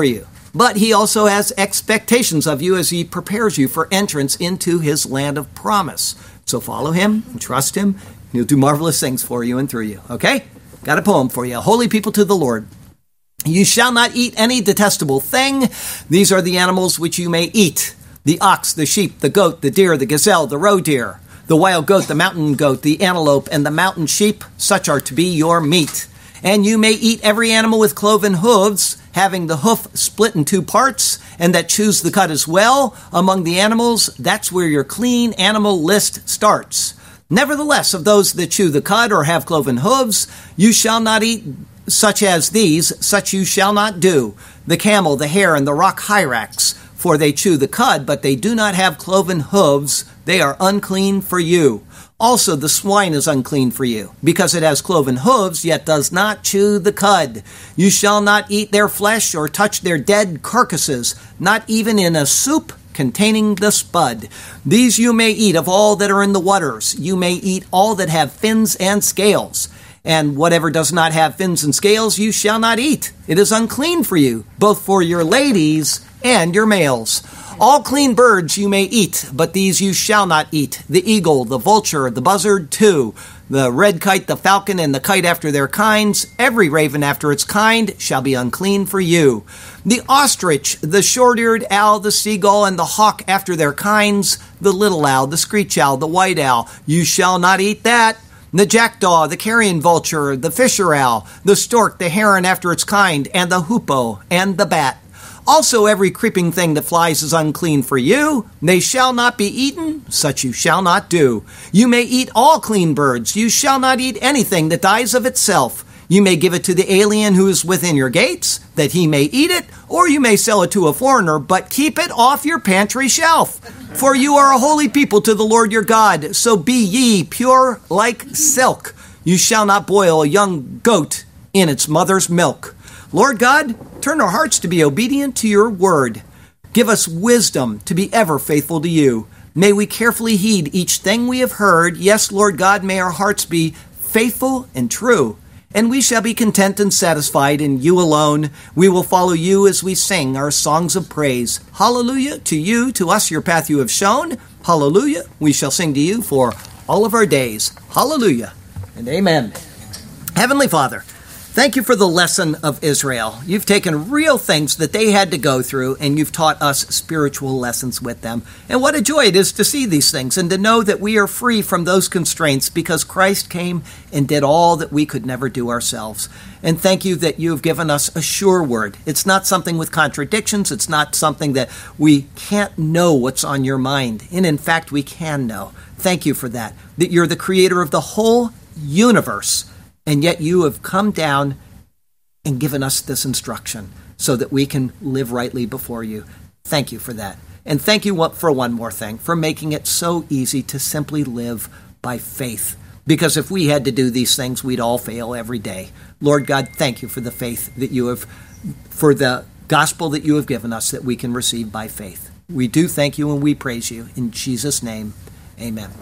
But he also has expectations of you as he prepares you for entrance into his land of promise. So follow him and trust him. He'll do marvelous things for you and through you. Okay? Got a poem for you. Holy people to the Lord. You shall not eat any detestable thing. These are the animals which you may eat: the ox, the sheep, the goat, the deer, the gazelle, the roe deer, the wild goat, the mountain goat, the antelope, and the mountain sheep. Such are to be your meat. And you may eat every animal with cloven hooves, having the hoof split in two parts, and that chews the cud as well. Among the animals, that's where your clean animal list starts. Nevertheless, of those that chew the cud or have cloven hooves, you shall not eat such as these, such you shall not do: the camel, the hare, and the rock hyrax, for they chew the cud, but they do not have cloven hooves. They are unclean for you. Also the swine is unclean for you, because it has cloven hooves, yet does not chew the cud. You shall not eat their flesh or touch their dead carcasses, not even in a soup containing the spud. These you may eat of all that are in the waters. You may eat all that have fins and scales. And whatever does not have fins and scales, you shall not eat. It is unclean for you, both for your ladies and your males. All clean birds you may eat, but these you shall not eat: the eagle, the vulture, the buzzard too, the red kite, the falcon, and the kite after their kinds. Every raven after its kind shall be unclean for you. The ostrich, the short-eared owl, the seagull, and the hawk after their kinds, the little owl, the screech owl, the white owl, you shall not eat that. The jackdaw, the carrion vulture, the fisher owl, the stork, the heron after its kind, and the hoopoe, and the bat. Also every creeping thing that flies is unclean for you. They shall not be eaten, such you shall not do. You may eat all clean birds. You shall not eat anything that dies of itself. You may give it to the alien who is within your gates, that he may eat it, or you may sell it to a foreigner, but keep it off your pantry shelf. For you are a holy people to the Lord your God, so be ye pure like silk. You shall not boil a young goat in its mother's milk. Lord God, turn our hearts to be obedient to your word. Give us wisdom to be ever faithful to you. May we carefully heed each thing we have heard. Yes, Lord God, may our hearts be faithful and true. And we shall be content and satisfied in you alone. We will follow you as we sing our songs of praise. Hallelujah to you, to us your path you have shown. Hallelujah, we shall sing to you for all of our days. Hallelujah and amen. Heavenly Father, thank you for the lesson of Israel. You've taken real things that they had to go through, and you've taught us spiritual lessons with them. And what a joy it is to see these things and to know that we are free from those constraints because Christ came and did all that we could never do ourselves. And thank you that you've given us a sure word. It's not something with contradictions. It's not something that we can't know what's on your mind. And in fact, we can know. Thank you for that you're the creator of the whole universe. And yet you have come down and given us this instruction so that we can live rightly before you. Thank you for that. And thank you for one more thing, for making it so easy to simply live by faith. Because if we had to do these things, we'd all fail every day. Lord God, thank you for the faith that you have, for the gospel that you have given us that we can receive by faith. We do thank you and we praise you. In Jesus' name, amen.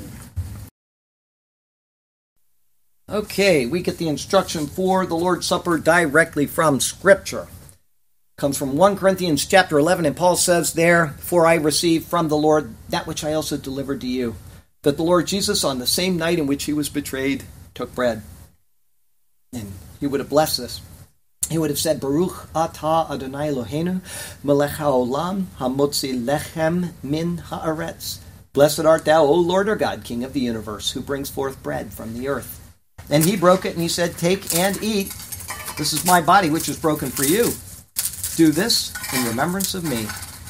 Okay, we get the instruction for the Lord's Supper directly from Scripture. It comes from 1 Corinthians chapter 11, and Paul says there, "For I received from the Lord that which I also delivered to you, that the Lord Jesus, on the same night in which he was betrayed, took bread." And he would have blessed this. He would have said, "Baruch atah Adonai Eloheinu, melech haolam, hamotzi lechem min haaretz. Blessed art thou, O Lord our God, King of the universe, who brings forth bread from the earth." And he broke it and he said, "Take and eat. This is my body which is broken for you. Do this in remembrance of me."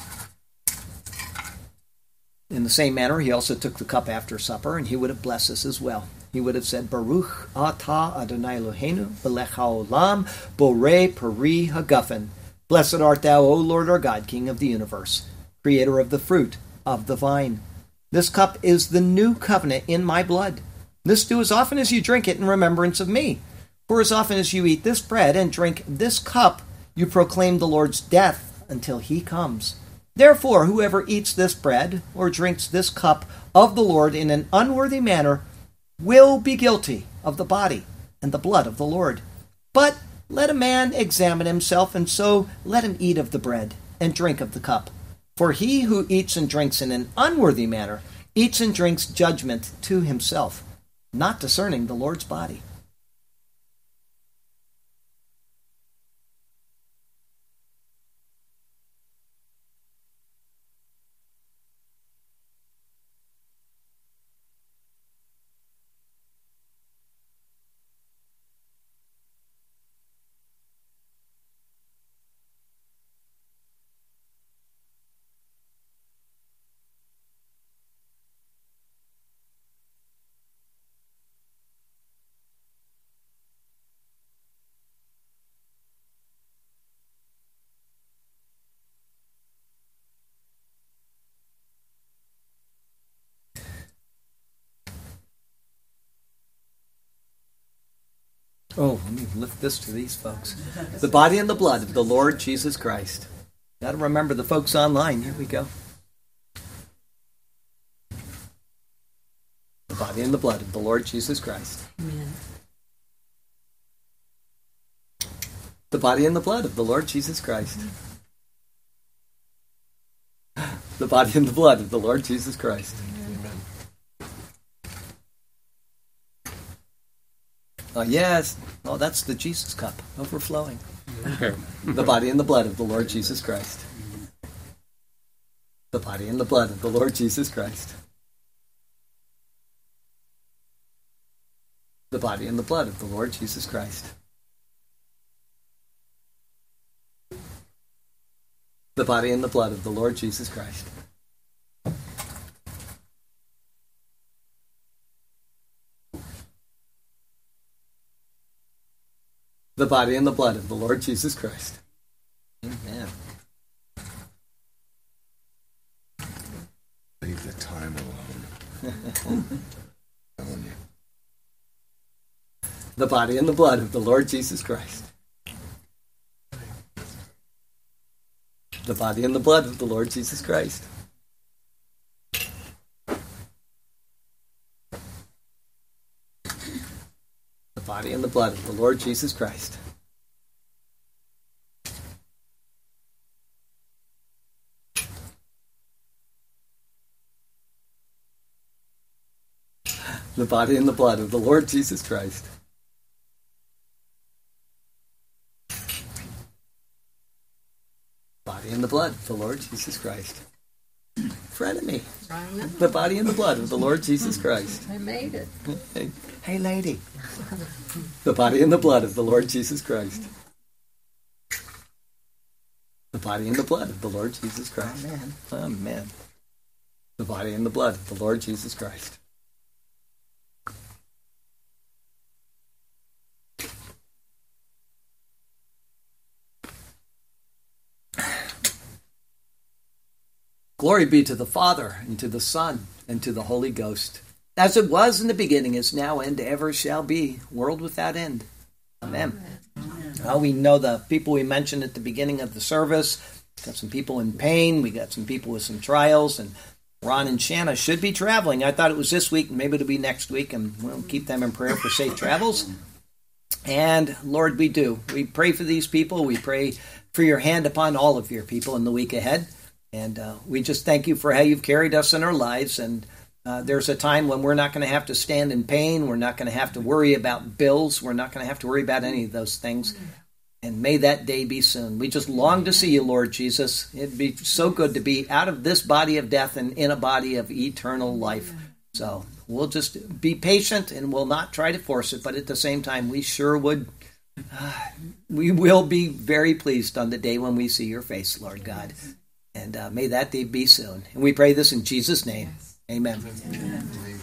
In the same manner, he also took the cup after supper, and he would have blessed us as well. He would have said, "Baruch atah Adonai Eloheinu, melech haolam, borei peri hagafen. Blessed art thou, O Lord our God, King of the universe, creator of the fruit of the vine. This cup is the new covenant in my blood. This do as often as you drink it in remembrance of me. For as often as you eat this bread and drink this cup, you proclaim the Lord's death until he comes. Therefore, whoever eats this bread or drinks this cup of the Lord in an unworthy manner will be guilty of the body and the blood of the Lord. But let a man examine himself, and so let him eat of the bread and drink of the cup. For he who eats and drinks in an unworthy manner eats and drinks judgment to himself, not discerning the Lord's body. Oh, let me lift this to these folks. The body and the blood of the Lord Jesus Christ. Got to remember the folks online. Here we go. The body and the blood of the Lord Jesus Christ. Amen. The body and the blood of the Lord Jesus Christ. The body and the blood of the Lord Jesus Christ. Yes. Oh, that's the Jesus cup overflowing. Okay. The body and the blood of the Lord Jesus Christ. The body and the blood of the Lord Jesus Christ. The body and the blood of the Lord Jesus Christ. The body and the blood of the Lord Jesus Christ. The body and the blood of the Lord Jesus Christ. Amen. Leave the time alone. Telling you. The body and the blood of the Lord Jesus Christ. The body and the blood of the Lord Jesus Christ. The body and the blood of the Lord Jesus Christ. The body and the blood of the Lord Jesus Christ. Body and the blood of the Lord Jesus Christ. Frenemy. The body and the blood of the Lord Jesus Christ. I made it. Hey, lady. The body and the blood of the Lord Jesus Christ. The body and the blood of the Lord Jesus Christ. Amen. Amen. The body and the blood of the Lord Jesus Christ. Glory be to the Father, and to the Son, and to the Holy Ghost, as it was in the beginning, is now, and ever shall be, world without end. Amen. Well, we know the people we mentioned at the beginning of the service. Got some people in pain. We got some people with some trials, and Ron and Shanna should be traveling. I thought it was this week, maybe it'll be next week, and we'll keep them in prayer for safe travels. And Lord, we do. We pray for these people. We pray for your hand upon all of your people in the week ahead. And we just thank you for how you've carried us in our lives. And there's a time when we're not going to have to stand in pain. We're not going to have to worry about bills. We're not going to have to worry about any of those things. And may that day be soon. We just long to see you, Lord Jesus. It'd be so good to be out of this body of death and in a body of eternal life. So we'll just be patient and we'll not try to force it. But at the same time, we sure would. We will be very pleased on the day when we see your face, Lord God. And may that day be soon. And we pray this in Jesus' name. Amen. Amen.